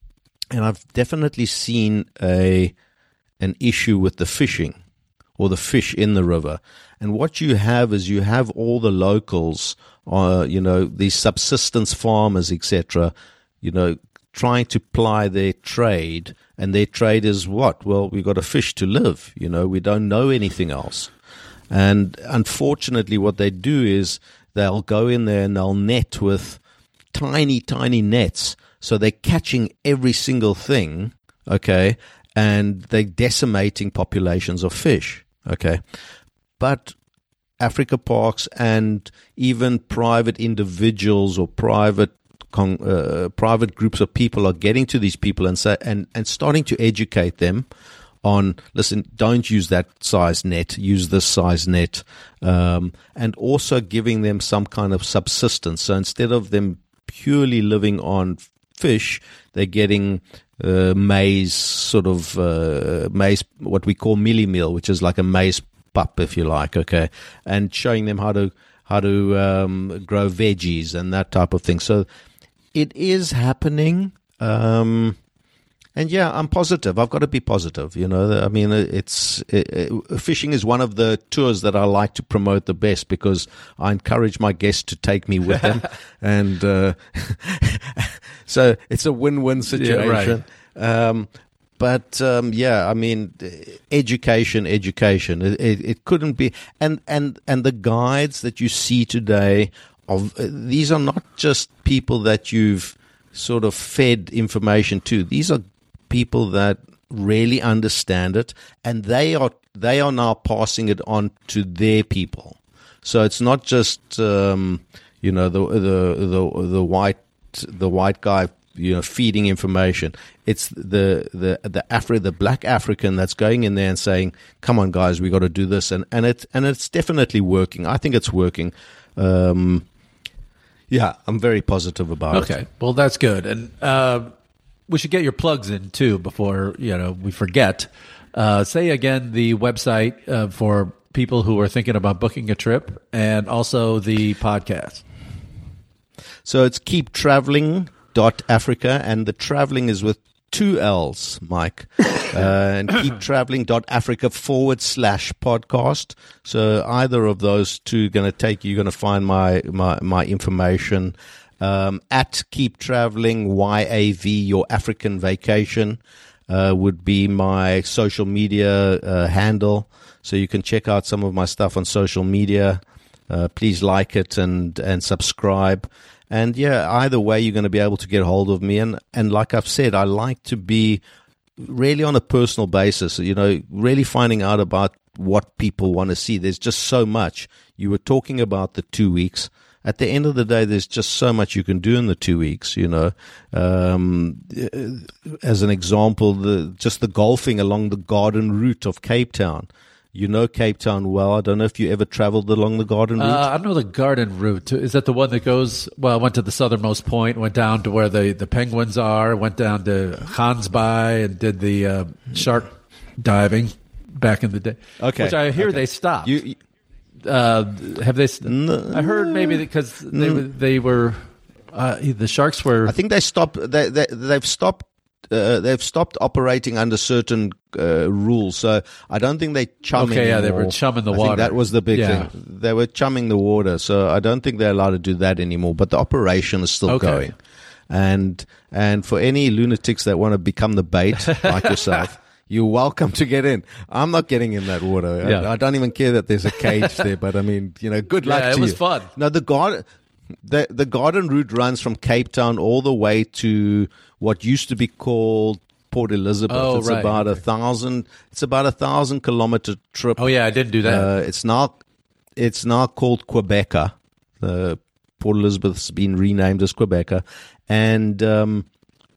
And I've definitely seen a an issue with the fishing or the fish in the river. And what you have is you have all the locals, uh, you know, these subsistence farmers, et cetera, you know, trying to ply their trade, and their trade is what? Well, we've got to fish to live. You know, we don't know anything else. And unfortunately, what they do is they'll go in there and they'll net with tiny, tiny nets. So they're catching every single thing, okay, and they're decimating populations of fish, okay. But Africa Parks and even private individuals or private Con, uh, private groups of people are getting to these people and say, and, and starting to educate them on, listen, don't use that size net, use this size net, um, and also giving them some kind of subsistence. So instead of them purely living on fish, they're getting uh, maize, sort of uh, maize, what we call mealie meal, which is like a maize pup, if you like, okay, and showing them how to how to um, grow veggies and that type of thing. So it is happening, um, and yeah, I'm positive. I've got to be positive. You know, I mean, it's it, it, fishing is one of the tours that I like to promote the best because I encourage my guests to take me with them, and uh, so it's a win-win situation. Yeah, right. Um, but um, yeah, I mean, education, education. It, it, it couldn't be, and and and the guides that you see today, of these are not just people that you've sort of fed information to. These are people that really understand it, and they are they are now passing it on to their people. So it's not just um, you know the the the the white the white guy, you know, feeding information. It's the the the Afri the black African that's going in there and saying, "Come on, guys, we got to do this," and and it and it's definitely working. I think it's working. Um, yeah, I'm very positive about okay. it. Okay, well, that's good, and uh, we should get your plugs in too before you know we forget. Uh, say again the website uh, for people who are thinking about booking a trip, and also the podcast. So it's keep traveling dot Africa, and the traveling is with two L's, Mike. Uh, and keep traveling dot Africa forward slash podcast. So either of those two are going to take you, you're going to find my, my, my information. Um, at Keep Traveling Y A V, your African vacation, uh, would be my social media uh, handle. So you can check out some of my stuff on social media. Uh, please like it and, and subscribe. And yeah, either way, you're going to be able to get hold of me. And, and like I've said, I like to be really on a personal basis, you know, really finding out about what people want to see. There's just so much. You were talking about the two weeks. At the end of the day, there's just so much you can do in the two weeks, you know. Um, as an example, the just the golfing along the garden route of Cape Town. You know Cape Town well. I don't know if you ever traveled along the garden route. Uh, I know the garden route. Is that the one that goes, well, went to the southernmost point, went down to where the, the penguins are, went down to Gansbaai and did the uh, shark diving back in the day. Okay. Which I hear okay. they stopped. You, you, uh, have they? St- no, I heard maybe because they, no. they were, uh, the sharks were. I think they stopped, they, they, they've stopped. Uh, they've stopped operating under certain uh, rules, so I don't think they chum okay, anymore. yeah, they were chumming the I water. Think that was the big yeah. thing. They were chumming the water, so I don't think they're allowed to do that anymore. But the operation is still okay. going, and and for any lunatics that want to become the bait, like yourself, you're welcome to get in. I'm not getting in that water. Yeah. I, I don't even care that there's a cage there. But I mean, you know, good luck yeah, to it was you. fun. No, the garden. The the garden route runs from Cape Town all the way to what used to be called Port Elizabeth. Oh, it's right. about okay. a thousand. It's about a thousand kilometer trip. Oh yeah, I didn't do that. Uh, it's now, it's now called Quebeca. Uh, Port Elizabeth's been renamed as Quebeca, and um,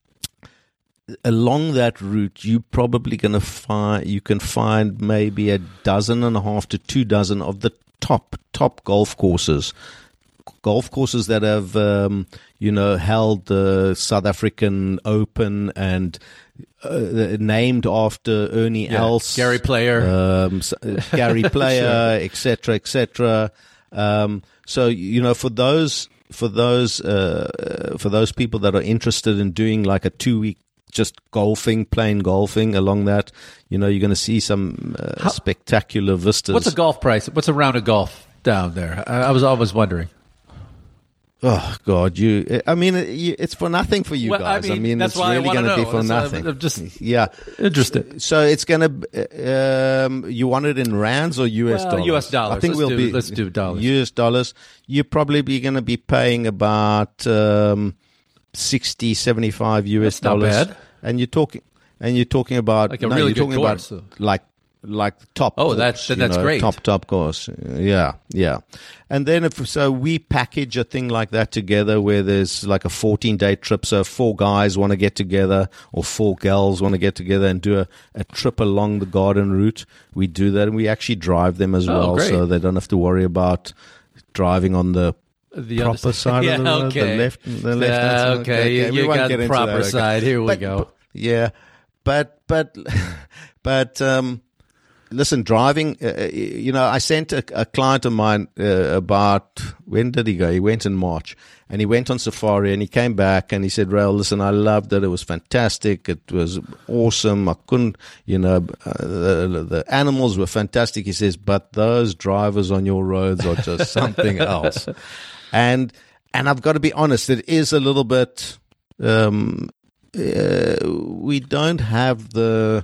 along that route, you probably going to find you can find maybe a dozen and a half to two dozen of the top top golf courses. Golf courses that have, um, you know, held the South African Open and uh, named after Ernie yeah. Els, Gary Player, um, Gary Player, et cetera, et cetera. Um, so you know, for those for those uh, for those people that are interested in doing like a two week just golfing, plain golfing along that, you know, you're going to see some uh, How, spectacular vistas. What's a golf price? What's a round of golf down there? I, I was always wondering. Oh God, you! I mean, it's for nothing for you well, guys. I mean, I mean that's it's why really going to be for that's nothing. I'm just yeah, interested. So it's going to. Um, you want it in rands or U S well, dollars? U S dollars. I think let's we'll do, be. Let's do dollars. U S dollars. You're probably be going to be paying about um, sixty, seventy-five U S That's not dollars. bad. And you're talking, and you're talking about like a no, really you're good talking course. about like. Like top. Oh, course, that's then that's know, great. Top top course, yeah, yeah. And then if so, we package a thing like that together where there's like a fourteen day trip. So four guys want to get together, or four girls want to get together and do a, a trip along the garden route. We do that, and we actually drive them as oh, well, great. so they don't have to worry about driving on the. The proper side yeah, of the road, okay. the left, the left. Yeah, hand side. okay, okay. you, We you won't got get the into proper that, okay. side. Here we but, go. Yeah, but but but um. Listen, driving, uh, you know, I sent a, a client of mine uh, about, when did he go? He went in March, and he went on safari, and he came back, and he said, Rael, listen, I loved it. It was fantastic. It was awesome. I couldn't, you know, uh, the, the animals were fantastic. He says, but those drivers on your roads are just something else. And and I've got to be honest, it is a little bit... Um, uh, we don't have the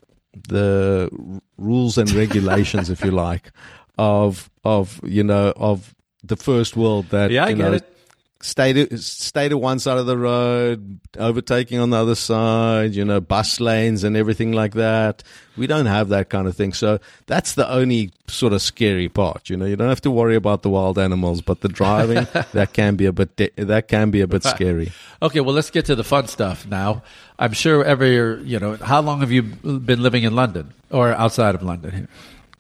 the rules and regulations, if you like, of of you know of the first world that Yeah, I you get know, it. Stay to, stay to one side of the road, overtaking on the other side, you know, bus lanes and everything like that. We don't have that kind of thing. So that's the only sort of scary part. You know, you don't have to worry about the wild animals, but the driving, that can be a bit, that can be a bit scary. Okay, well, let's get to the fun stuff now. I'm sure every year, you know, how long have you been living in London or outside of London here?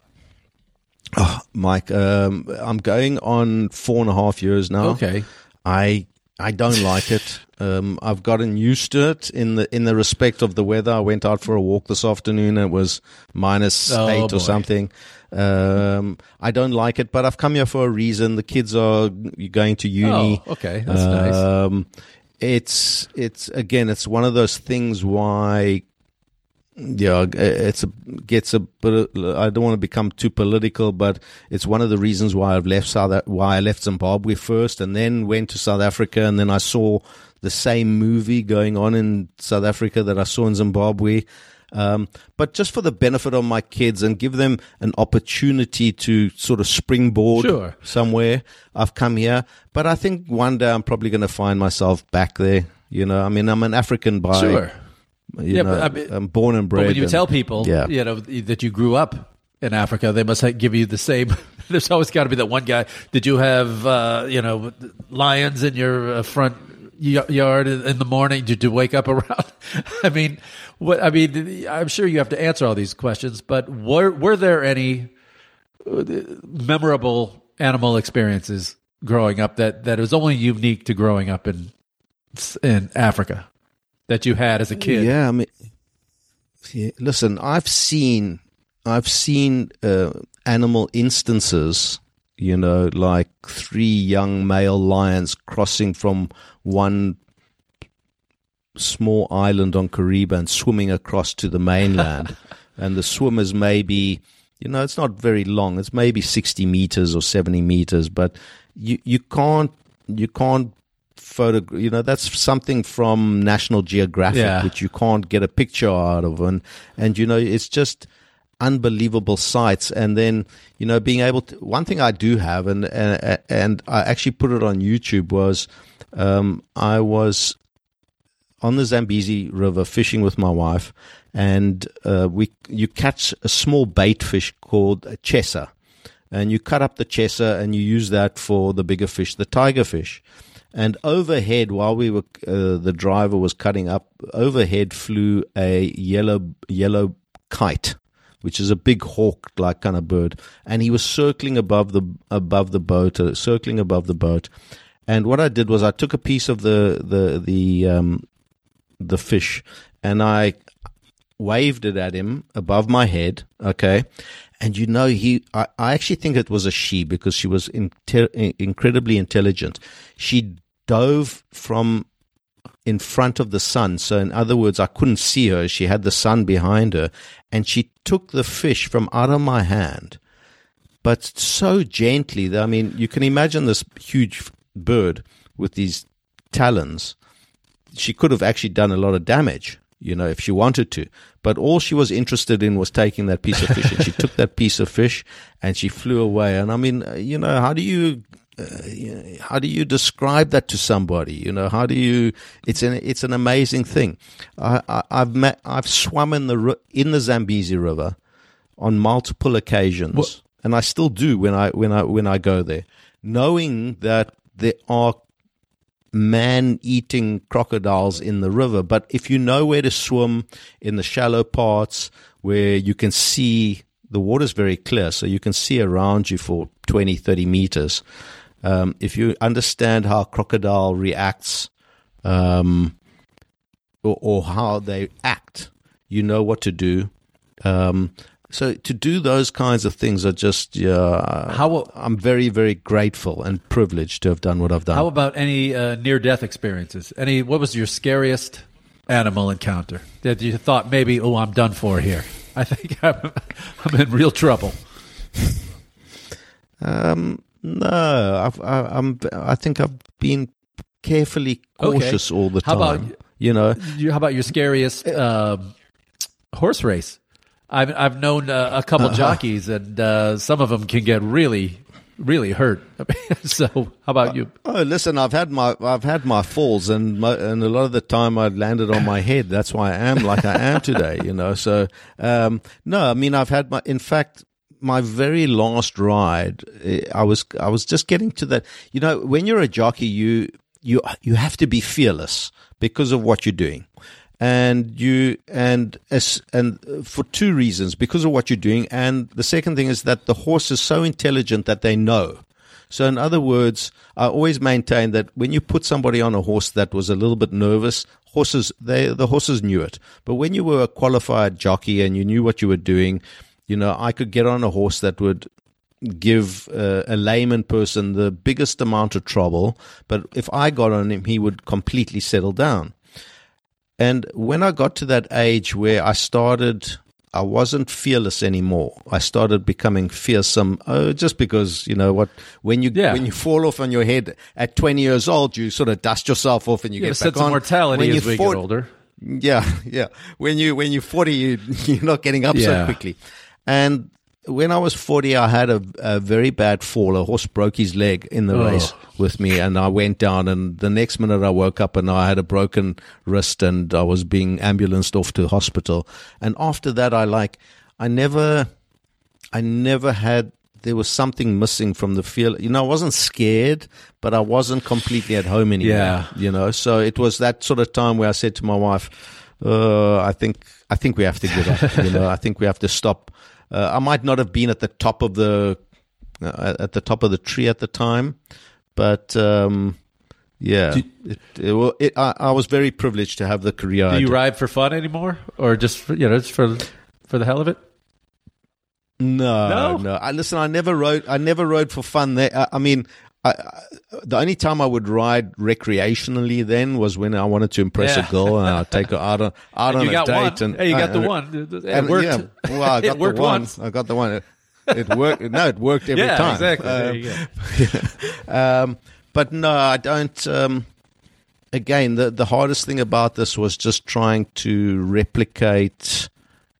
Oh, Mike, um, I'm going on four and a half years now. Okay. I I don't like it. Um, I've gotten used to it in the in the respect of the weather. I went out for a walk this afternoon. And it was minus Oh, eight boy. or something. Um, I don't like it, but I've come here for a reason. The kids are going to uni. Oh, okay. That's nice. Um, it's it's again, it's one of those things why. Yeah, it's a, gets a bit. I don't want to become too political, but it's one of the reasons why I've left South. Why I left Zimbabwe first, and then went to South Africa, and then I saw the same movie going on in South Africa that I saw in Zimbabwe. Um, but just for the benefit of my kids and give them an opportunity to sort of springboard Sure. somewhere, I've come here. But I think one day I'm probably going to find myself back there. You know, I mean, I'm an African by. Sure. You Yeah, know, but I mean- I'm born and bred. But when you and- tell people, yeah. you know, that you grew up in Africa, they must give you the same. There's always got to be that one guy. Did you have, uh, you know, lions in your uh, front y- yard in the morning? Did you wake up around? I mean, what? I mean, I'm sure you have to answer all these questions. But were were there any uh, memorable animal experiences growing up that that is only unique to growing up in in Africa that you had as a kid? Yeah, I mean, yeah, listen, I've seen, I've seen uh, animal instances. You know, like three young male lions crossing from one small island on Kariba and swimming across to the mainland, and the swim is maybe, you know, it's not very long. It's maybe sixty meters or seventy meters, but you you can't you can't. Photo, you know, that's something from National Geographic, Yeah. which you can't get a picture out of, and and you know, it's just unbelievable sights. And then, you know, being able to. One thing I do have, and and, and I actually put it on YouTube, was um, I was on the Zambezi River fishing with my wife, and uh, we you catch a small bait fish called a chesa, and you cut up the chesa and you use that for the bigger fish, the tiger fish. And overhead, while we were, uh, the driver was cutting up, overhead flew a yellow yellow kite, which is a big hawk-like kind of bird, and he was circling above the above the boat, uh, circling above the boat. And what I did was I took a piece of the the the um, the fish, and I waved it at him above my head. Okay. And you know, he, I, I actually think it was a she, because she was inte- incredibly intelligent. She dove from in front of the sun. So in other words, I couldn't see her. She had the sun behind her, and she took the fish from out of my hand, but so gently that, I mean, you can imagine this huge bird with these talons. She could have actually done a lot of damage, you know, if she wanted to. But all she was interested in was taking that piece of fish. And she took that piece of fish and she flew away. And I mean, you know, how do you, uh, how do you describe that to somebody? You know, how do you, it's an, it's an amazing thing. I, I, I've met, I've swum in the, in the Zambezi River on multiple occasions. What? And I still do when I, when I, when I go there, knowing that there are man-eating crocodiles in the river. But if you know where to swim in the shallow parts where you can see, the water's very clear, so you can see around you for twenty, thirty meters. Um, if you understand how a crocodile reacts um, or, or how they act, you know what to do. Um, so to do those kinds of things are just, uh, How- I'm very, very grateful and privileged to have done what I've done. How about any uh, near-death experiences? Any? What was your scariest animal encounter that you thought maybe, oh, I'm done for here? I think I'm, I'm in real trouble. Um, no, I've, I, I'm. I think I've been carefully cautious Okay. all the How time. about You know, You, how about your scariest um, horse race? I've I've known uh, a couple Uh-huh. jockeys, and uh, some of them can get really, really hurt. So, how about you? oh, listen, I've had my I've had my falls, and my, and a lot of the time I'd landed on my head. That's why I am like I am today. You know, so um, no, I mean I've had my. In fact, my very last ride, eh, I was I was just getting to that. You know, when you're a jockey, you you you have to be fearless because of what you're doing. And you and as and for two reasons, because of what you're doing, and the second thing is that the horse is so intelligent that they know. So, in other words, I always maintain that when you put somebody on a horse that was a little bit nervous, horses they the horses knew it. But when you were a qualified jockey and you knew what you were doing, you know, I could get on a horse that would give uh, a layman person the biggest amount of trouble, but if I got on him, he would completely settle down. And when I got to that age where I started, I wasn't fearless anymore. I started becoming fearsome, uh, just because, you know what, when you Yeah. when you fall off on your head at twenty years old, you sort of dust yourself off and you You get have a back sense on. of mortality When as you're we fort- get older. Yeah, yeah. When you when you're forty, you, you're not getting up so Yeah. quickly. And when I was forty, I had a, a very bad fall. A horse broke his leg in the Oh. race with me, and I went down. And the next minute, I woke up and I had a broken wrist, and I was being ambulanced off to hospital. And after that, I like, I never, I never had. There was something missing from the feel. You know, I wasn't scared, but I wasn't completely at home anymore. Yeah. You know, so it was that sort of time where I said to my wife, uh, "I think, I think we have to give up. You know, I think we have to stop." Uh, I might not have been at the top of the uh, at the top of the tree at the time, but um, yeah, Do- it, it, well, it, I, I was very privileged to have the career. I Do you did. ride for fun anymore, or just for, you know, just for for the hell of it? No, No? no. I listen. I never rode. I never rode for fun. There. I, I mean, I, I, the only time I would ride recreationally then was when I wanted to impress Yeah. a girl, and I'd take her out on out And on you a got date. one. And Hey, you got and- the one. It and, worked. Yeah, well, I got It worked the one. once. I got the one. It, it worked. No, it worked every Yeah, time. exactly. There Um, you go. um, but no, I don't. Um, again, the the hardest thing about this was just trying to replicate.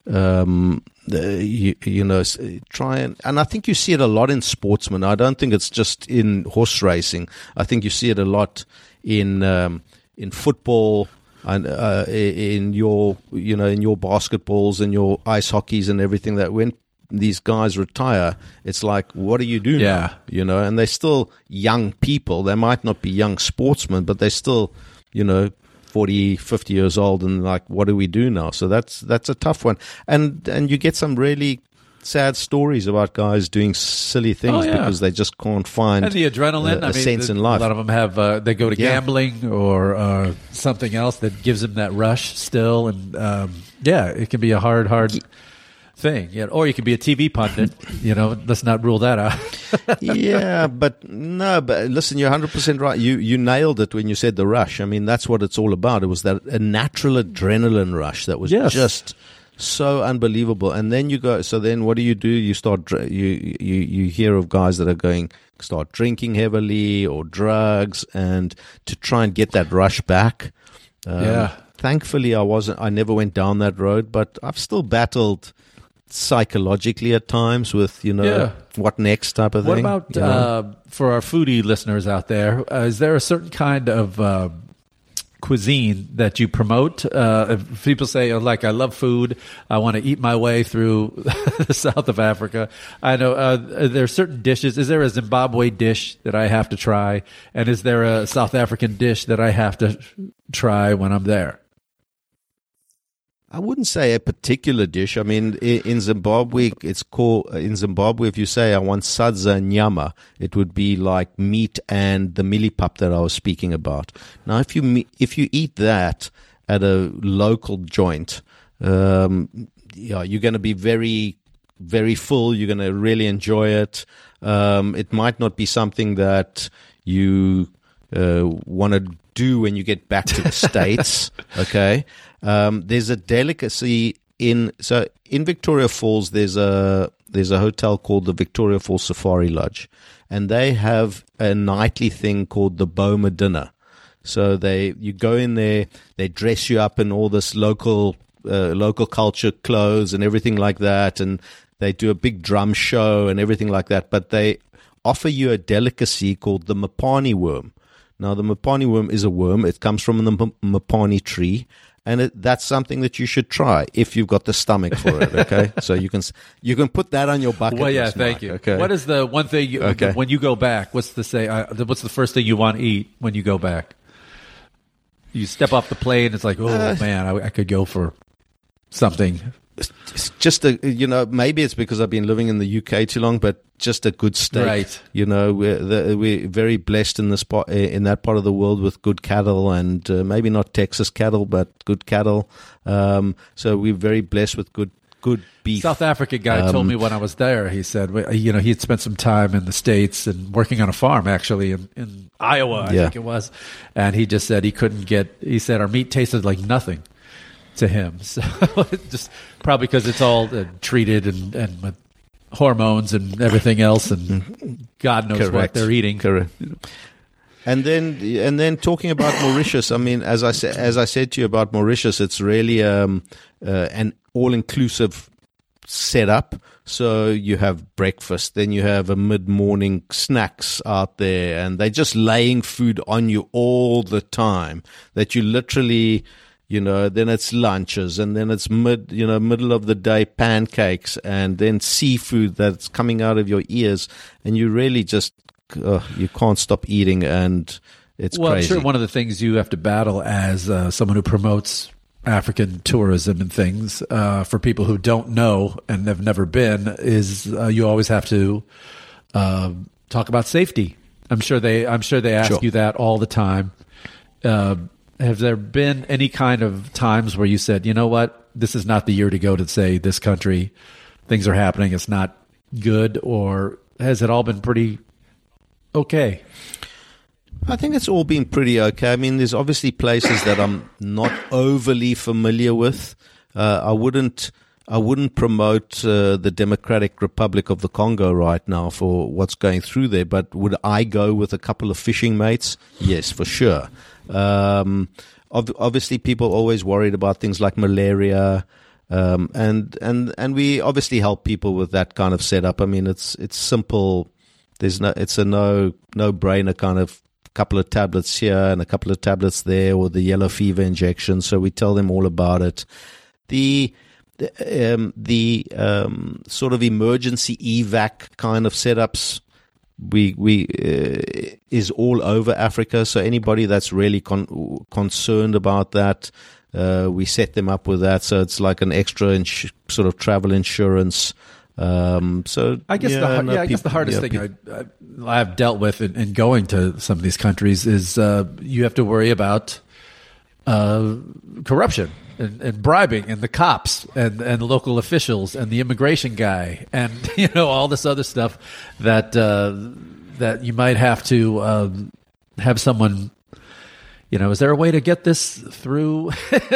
Um, the, you, you know, s- try and and I think you see it a lot in sportsmen. I don't think it's just in horse racing. I think you see it a lot in um, in football and uh, in your you know in your basketballs and your ice hockeys and everything. That when these guys retire, it's like, what do you do Yeah. now? You know, and they're still young people. They might not be young sportsmen, but they're still, you know, forty, fifty years old, and like, what do we do now? So that's that's a tough one. And and you get some really sad stories about guys doing silly things Oh, yeah. because they just can't find And the adrenaline, a, a I mean, sense the- in life. A lot of them have, uh, they go to Yeah. gambling or uh, something else that gives them that rush still. And um, yeah, it can be a hard, hard thing. Yeah. Or you can be a T V pundit, you know, let's not rule that out. Yeah, but no, but listen, you're one hundred percent right. You you nailed it when you said the rush. I mean, that's what it's all about. It was that a natural adrenaline rush that was Yes. just so unbelievable. And then you go, so then what do you do? You start, dr- you, you, you hear of guys that are going, start drinking heavily or drugs, and to try and get that rush back. Um, Yeah. Thankfully, I wasn't, I never went down that road, but I've still battled psychologically at times with, you know, Yeah. what next type of What thing. about you know? uh, for our foodie listeners out there? Uh, is there a certain kind of uh, cuisine that you promote? Uh, if people say, oh, like, I love food, I want to eat my way through the south of Africa. I know uh, there are certain dishes. Is there a Zimbabwe dish that I have to try? And is there a South African dish that I have to try when I'm there? I wouldn't say a particular dish. I mean, i- in Zimbabwe, it's called, in Zimbabwe, if you say, I want sadza nyama, it would be like meat and the millipap that I was speaking about. Now, if you, me- if you eat that at a local joint, um, yeah, you're going to be very, very full. You're going to really enjoy it. Um, it might not be something that you uh, want to do when you get back to the States, okay? Um, there's a delicacy in so in Victoria Falls. There's a there's a hotel called the Victoria Falls Safari Lodge, and they have a nightly thing called the Boma dinner. So they you go in there, they dress you up in all this local uh, local culture clothes and everything like that, and they do a big drum show and everything like that. But they offer you a delicacy called the Mopani worm. Now, the Mopani worm is a worm. It comes from the M- Mopani tree. And it, that's something that you should try if you've got the stomach for it. Okay, so you can you can put that on your bucket Well, yeah, list, thank Mike, you. Okay, What is the one thing you, Okay. when you go back? What's the say? Uh, what's the first thing you want to eat when you go back? You step off the plane. It's like, oh Uh, man, I, I could go for something. It's just a, you know, maybe it's because I've been living in the U K too long, but just a good steak. Right. You know, we're, the, we're very blessed in this part, in that part of the world with good cattle, and uh, maybe not Texas cattle, but good cattle. Um, so we're very blessed with good good beef. South African guy Um, told me when I was there. He said, well, you know, he had spent some time in the States and working on a farm actually in, in Iowa, I Yeah. think it was, and he just said he couldn't get. He said our meat tasted like nothing to him. So just probably because it's all uh, treated and, and with hormones and everything else, and God knows what Correct. they're eating. Correct. And then, and then talking about Mauritius, I mean, as I said, as I said to you about Mauritius, it's really um, uh, an all-inclusive setup. So you have breakfast, then you have a mid-morning snacks out there, and they're just laying food on you all the time. That you literally, you know, then it's lunches, and then it's mid, you know, middle of the day pancakes, and then seafood that's coming out of your ears, and you really just uh, you can't stop eating, and it's well, crazy. I'm sure one of the things you have to battle as uh, someone who promotes African tourism and things uh, for people who don't know and have never been is uh, you always have to uh, talk about safety. I'm sure they. I'm sure they ask Sure. you that all the time. Uh, have there been any kind of times where you said, you know what, this is not the year to go to say this country, things are happening, it's not good, or has it all been pretty okay? I think it's all been pretty okay. I mean, there's obviously places that I'm not overly familiar with. Uh, I wouldn't, I wouldn't promote uh, the Democratic Republic of the Congo right now for what's going through there. But would I go with a couple of fishing mates? Yes, for sure. Um, ob- obviously, people are always worried about things like malaria. Um, and, and, and we obviously help people with that kind of setup. I mean, it's, it's simple. There's no, it's a no, no brainer kind of couple of tablets here and a couple of tablets there, or the yellow fever injection. So we tell them all about it. The, the, um, the, um, sort of emergency evac kind of setups, we, we, uh, is all over Africa. So anybody that's really con- concerned about that, Uh, we set them up with that, so it's like an extra ins- sort of travel insurance. Um, so I guess yeah, the no, yeah, I guess peop- the hardest yeah, thing peop- I, I, I've dealt with in, in going to some of these countries is uh, you have to worry about uh, corruption and, and bribing, and the cops and, and local officials and the immigration guy, and you know all this other stuff that uh, that you might have to um, have someone. You know, is there a way to get this through?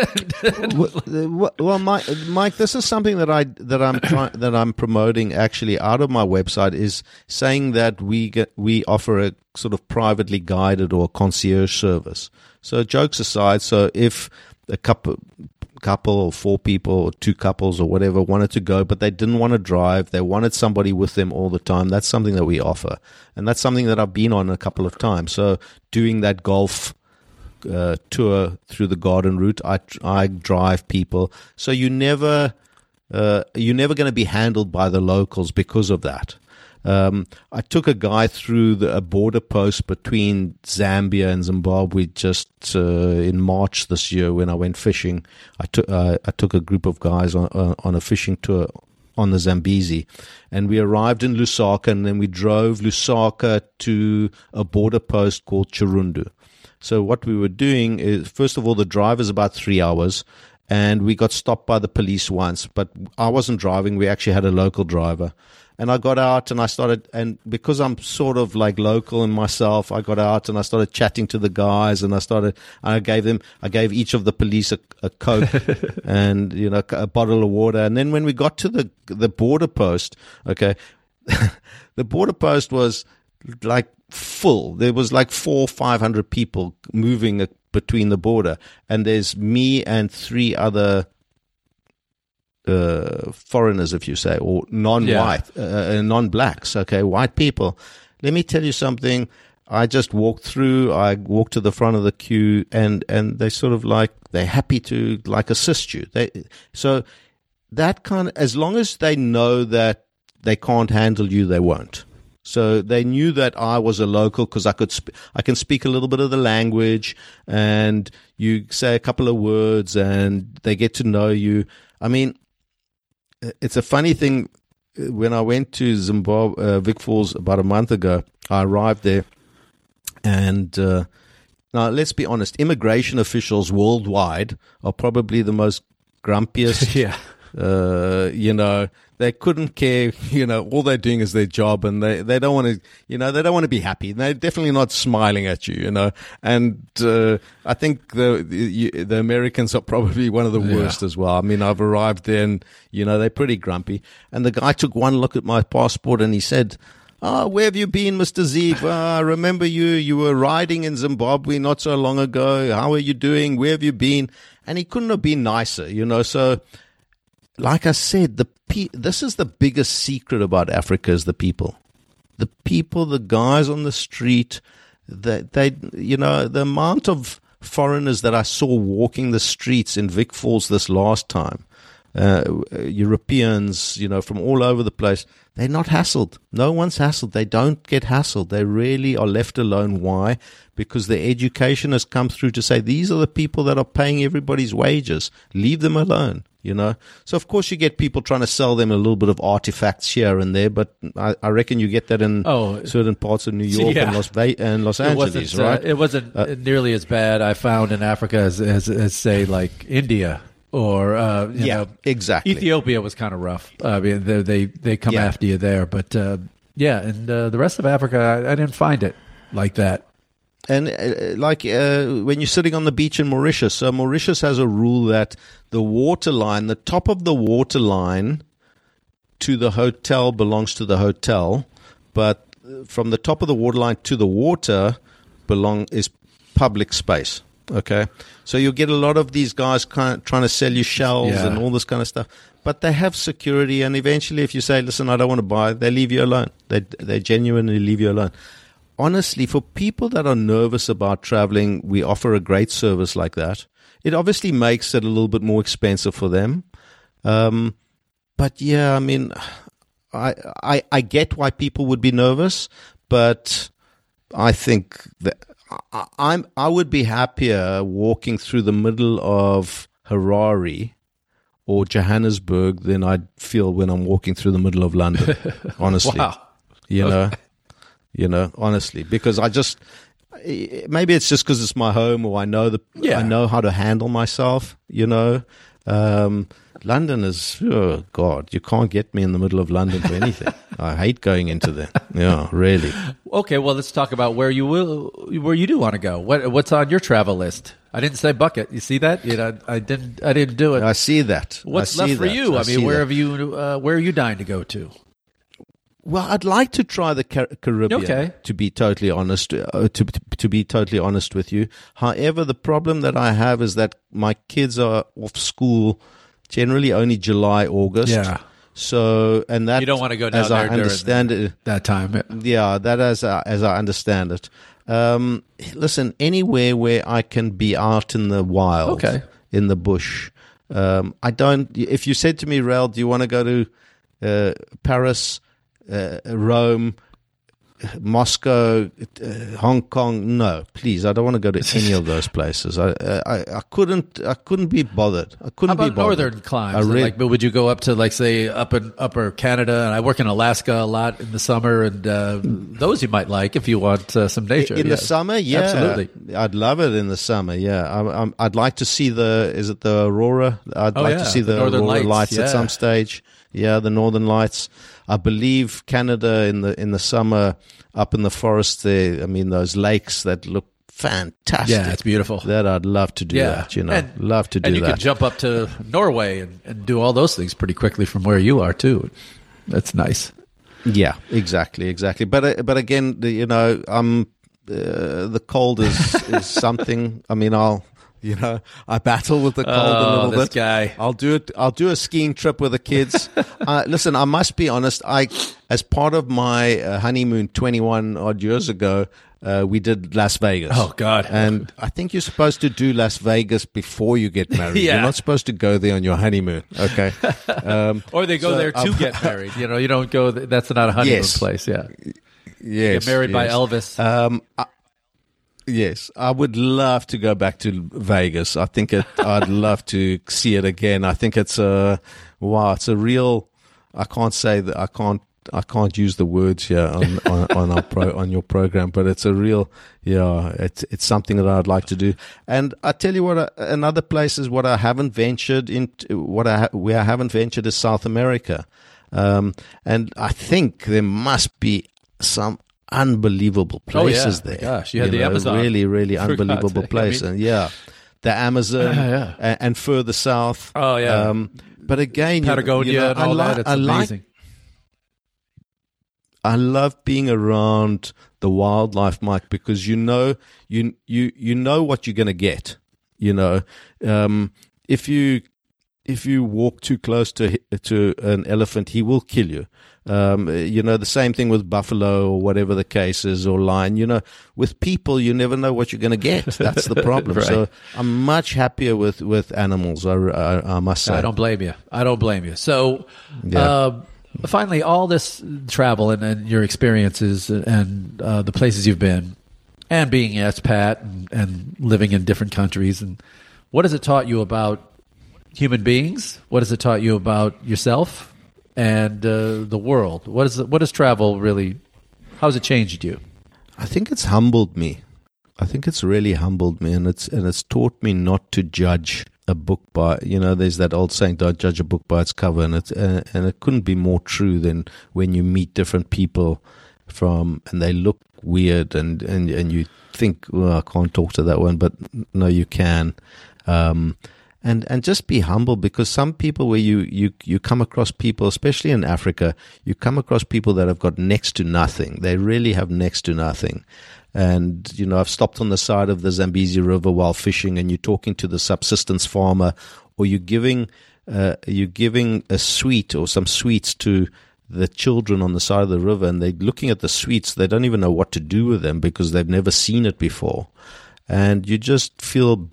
well, well, Mike, Mike, this is something that I that I'm trying that I'm promoting actually out of my website, is saying that we get we offer a sort of privately guided or concierge service. So jokes aside, so if a couple couple or four people or two couples or whatever wanted to go, but they didn't want to drive, they wanted somebody with them all the time, that's something that we offer, and that's something that I've been on a couple of times. So doing that golf Uh, tour through the garden route, I I drive people, so you never uh, you're never going to be handled by the locals because of that. Um, I took a guy through the, a border post between Zambia and Zimbabwe just uh, in March this year when I went fishing. I took uh, I took a group of guys on uh, on a fishing tour on the Zambezi, and we arrived in Lusaka, and then we drove Lusaka to a border post called Chirundu. So what we were doing is, first of all, the drive is about three hours, and we got stopped by the police once, but I wasn't driving. We actually had a local driver. And I got out and I started, and because I'm sort of like local in myself, I got out and I started chatting to the guys, and I started, I gave them, I gave each of the police a, a Coke and, you know, a bottle of water. And then when we got to the, the border post, okay, the border post was like full. There was like four, five hundred people moving between the border, and there's me and three other uh, foreigners, if you say, or non-white, yeah. uh, non-blacks. Okay, white people. Let me tell you something. I just walked through. I walked to the front of the queue, and and they sort of like they're happy to like assist you. They so that kind of, as long as they know that they can't handle you, they won't. So they knew that I was a local because I could sp- I can speak a little bit of the language, and you say a couple of words, and they get to know you. I mean, it's a funny thing. When I went to Zimbabwe, uh, Vic Falls about a month ago, I arrived there, and uh, now let's be honest, immigration officials worldwide are probably the most grumpiest. yeah. Uh, you know, they couldn't care. You know, all they're doing is their job, and they, they don't want to. You know, they don't want to be happy. They're definitely not smiling at you. You know, and uh, I think the, the the Americans are probably one of the yeah. worst as well. I mean, I've arrived there, and you know, they're pretty grumpy. And the guy took one look at my passport, and he said, "Oh, where have you been, Mister Zeev? Well, I remember you. You were riding in Zimbabwe not so long ago. How are you doing? Where have you been?" And he couldn't have been nicer. You know, so. Like I said, the pe- this is the biggest secret about Africa is the people. The people, the guys on the street, they, they, you know, the amount of foreigners that I saw walking the streets in Vic Falls this last time, uh, Europeans, you know, from all over the place, they're not hassled. No one's hassled. They don't get hassled. They really are left alone. Why? Because the education has come through to say, these are the people that are paying everybody's wages. Leave them alone. You know, so of course you get people trying to sell them a little bit of artifacts here and there, but I, I reckon you get that in oh, certain parts of New York yeah. and Las Ve- and Los Angeles, it right? Uh, it wasn't uh, nearly as bad. I found in Africa as, as, as say like India or uh, you yeah, know, exactly. Ethiopia was kind of rough. I mean, they they, they come yeah. after you there, but uh, yeah, and uh, the rest of Africa, I, I didn't find it like that. And uh, like uh, when you're sitting on the beach in Mauritius, so Mauritius has a rule that the water line, the top of the water line to the hotel belongs to the hotel, but from the top of the water line to the water belong is public space. Okay, so you'll get a lot of these guys kind of trying to sell you shells yeah. and all this kind of stuff, but they have security, and eventually, if you say, "Listen, I don't want to buy," they leave you alone. They they genuinely leave you alone. Honestly, for people that are nervous about traveling, we offer a great service like that. It obviously makes it a little bit more expensive for them. Um, but yeah, I mean, I, I, I get why people would be nervous, but I think that I, I'm, I would be happier walking through the middle of Harare or Johannesburg than I'd feel when I'm walking through the middle of London, honestly. Wow. You know? Okay. You know, honestly, because I just, maybe it's just because it's my home, or I know the, yeah. I know how to handle myself, you know. Um, London is, oh God, you can't get me in the middle of London for anything. I hate going into there. Yeah, really. Okay, well, let's talk about where you will, where you do want to go. What, what's on your travel list? I didn't say bucket. You see that? You know, I didn't, I didn't do it. I see that. What's I see left for that. you? I, I mean, where that. have you, uh, where are you dying to go to? Well, I'd like to try the Car- Caribbean. Okay. To be totally honest, uh, to to be totally honest with you. However, the problem that I have is that my kids are off school generally only July, August. Yeah. So, and that you don't want to go down as there I understand it, that time. Yeah, that as I, as I understand it. Um, listen, anywhere where I can be out in the wild, okay. in the bush. Um, I don't. If you said to me, Rael, do you want to go to uh, Paris? Uh, Rome, Moscow, uh, Hong Kong. No, please. I don't want to go to any of those places. I, I, I couldn't. I couldn't be bothered. I couldn't How about be bothered. northern climes? Re- like, but would you go up to, like, say, up in upper Canada? And I work in Alaska a lot in the summer, and uh, those you might like if you want uh, some nature. In yeah. the summer, yeah, absolutely. I'd love it in the summer. Yeah, I, I'm, I'd like to see the. Is it the aurora? I'd oh, like yeah. to see the, the northern aurora lights, lights yeah. at some stage. Yeah, the northern lights. I believe Canada in the in the summer up in the forest there. I mean, those lakes that look fantastic. Yeah, it's beautiful. That I'd love to do yeah. that. You know, and, love to do and you that. can jump up to Norway and, and do all those things pretty quickly from where you are too. That's nice. Yeah, exactly, exactly. But uh, but again, the, you know, um, uh, the cold is is something. I mean, I'll. You know, I battle with the cold oh, a little this bit. Guy. I'll do it. I'll do a skiing trip with the kids. uh, listen, I must be honest. I, as part of my uh, honeymoon twenty-one odd years ago, uh, we did Las Vegas. Oh God! And I think you're supposed to do Las Vegas before you get married. Yeah. You're not supposed to go there on your honeymoon. Okay. Um, or they go so there to I've, get married. You know, you don't go. Th- that's not a honeymoon yes. place. Yeah. Yes. Get married yes. by Elvis. Um. I, Yes, I would love to go back to Vegas. I think it, I'd love to see it again. I think it's a wow. It's a real. I can't say that. I can't. I can't use the words here on on, on our pro, on your program, but it's a real. Yeah, it's it's something that I'd like to do. And I tell you what, uh, another place is what I haven't ventured into. What I where I haven't ventured is South America, um, and I think there must be some unbelievable places oh, yeah. there. Gosh, you had you the know, Amazon. Really, really For unbelievable God's sake. place. I mean, and yeah, the Amazon uh, yeah. and, and further south. Oh yeah. Um, but again, Patagonia you know, and all I li- that. It's I amazing. Like, I love being around the wildlife, Mike, because you know you you you know what you're going to get. You know, um, if you if you walk too close to to an elephant, he will kill you. Um, you know, the same thing with buffalo or whatever the case is, or lion. You know, with people, you never know what you're going to get. That's the problem. Right. So I'm much happier with, with animals, I, I, I must say. I don't blame you. I don't blame you. So, Yeah. uh, finally, all this travel and, and your experiences and uh, the places you've been and being an expat and, and living in different countries, and what has it taught you about human beings? What has it taught you about yourself? And uh, the world. What is what has travel really? How has it changed you? I think it's humbled me. I think it's really humbled me, and it's and it's taught me not to judge a book by. You know, there's that old saying, "Don't judge a book by its cover," and it's uh, and it couldn't be more true than when you meet different people from and they look weird, and and and you think, "Well, I can't talk to that one," but no, you can. Um, And and just be humble, because some people where you, you, you come across people, especially in Africa, you come across people that have got next to nothing. They really have next to nothing. And, you know, I've stopped on the side of the Zambezi River while fishing, and you're talking to the subsistence farmer, or you're giving, uh, you're giving a sweet or some sweets to the children on the side of the river, and they're looking at the sweets. They don't even know what to do with them because they've never seen it before. And you just feel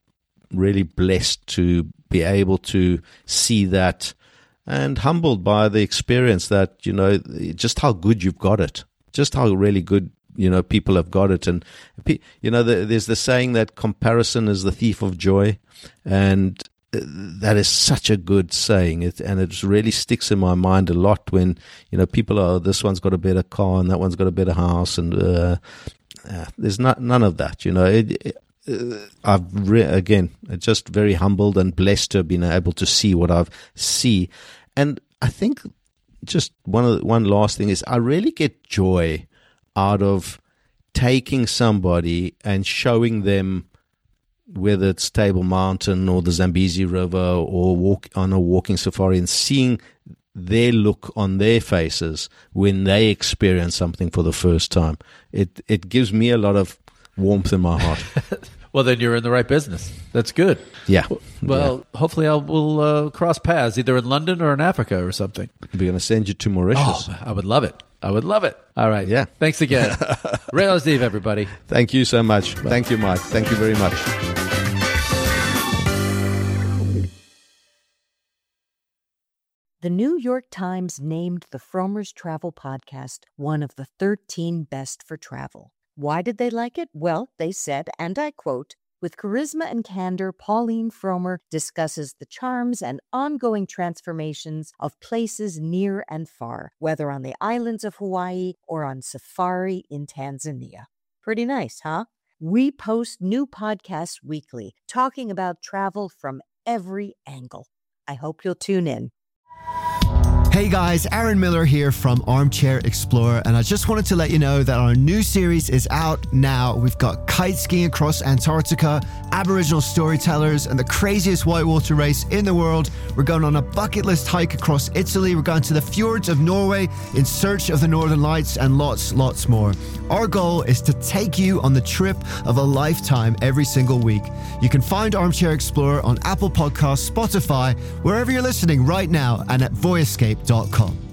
really blessed to be able to see that, and humbled by the experience that, you know, just how good you've got it, just how really good, you know, people have got it. And, you know, there's the saying that comparison is the thief of joy. And that is such a good saying. It, and it really sticks in my mind a lot when, you know, people are, this one's got a better car and that one's got a better house. And uh, uh, there's not, none of that, you know. It, it, Uh, I've re- again just very humbled and blessed to have been able to see what I've see, and I think just one of the, one last thing is I really get joy out of taking somebody and showing them, whether it's Table Mountain or the Zambezi River or walk on a walking safari, and seeing their look on their faces when they experience something for the first time. It it gives me a lot of warmth in my heart. Well, then you're in the right business. That's good. Yeah. Well, yeah. hopefully I'll, we'll uh, cross paths either in London or in Africa or something. We're going to send you to Mauritius. Oh, I would love it. I would love it. All right. Yeah. Thanks again. Rael Ziv, everybody. Thank you so much. Bye. Thank you, Mike. Thank you very much. The New York Times named the Frommer's Travel Podcast one of the thirteen best for travel. Why did they like it? Well, they said, and I quote, "With charisma and candor, Pauline Frommer discusses the charms and ongoing transformations of places near and far, whether on the islands of Hawaii or on safari in Tanzania." Pretty nice, huh? We post new podcasts weekly, talking about travel from every angle. I hope you'll tune in. Hey guys, Aaron Miller here from Armchair Explorer, and I just wanted to let you know that our new series is out now. We've got kite skiing across Antarctica, Aboriginal storytellers, and the craziest whitewater race in the world. We're going on a bucket list hike across Italy. We're going to the fjords of Norway in search of the Northern Lights, and lots, lots more. Our goal is to take you on the trip of a lifetime every single week. You can find Armchair Explorer on Apple Podcasts, Spotify, wherever you're listening right now, and at voyescape dot com.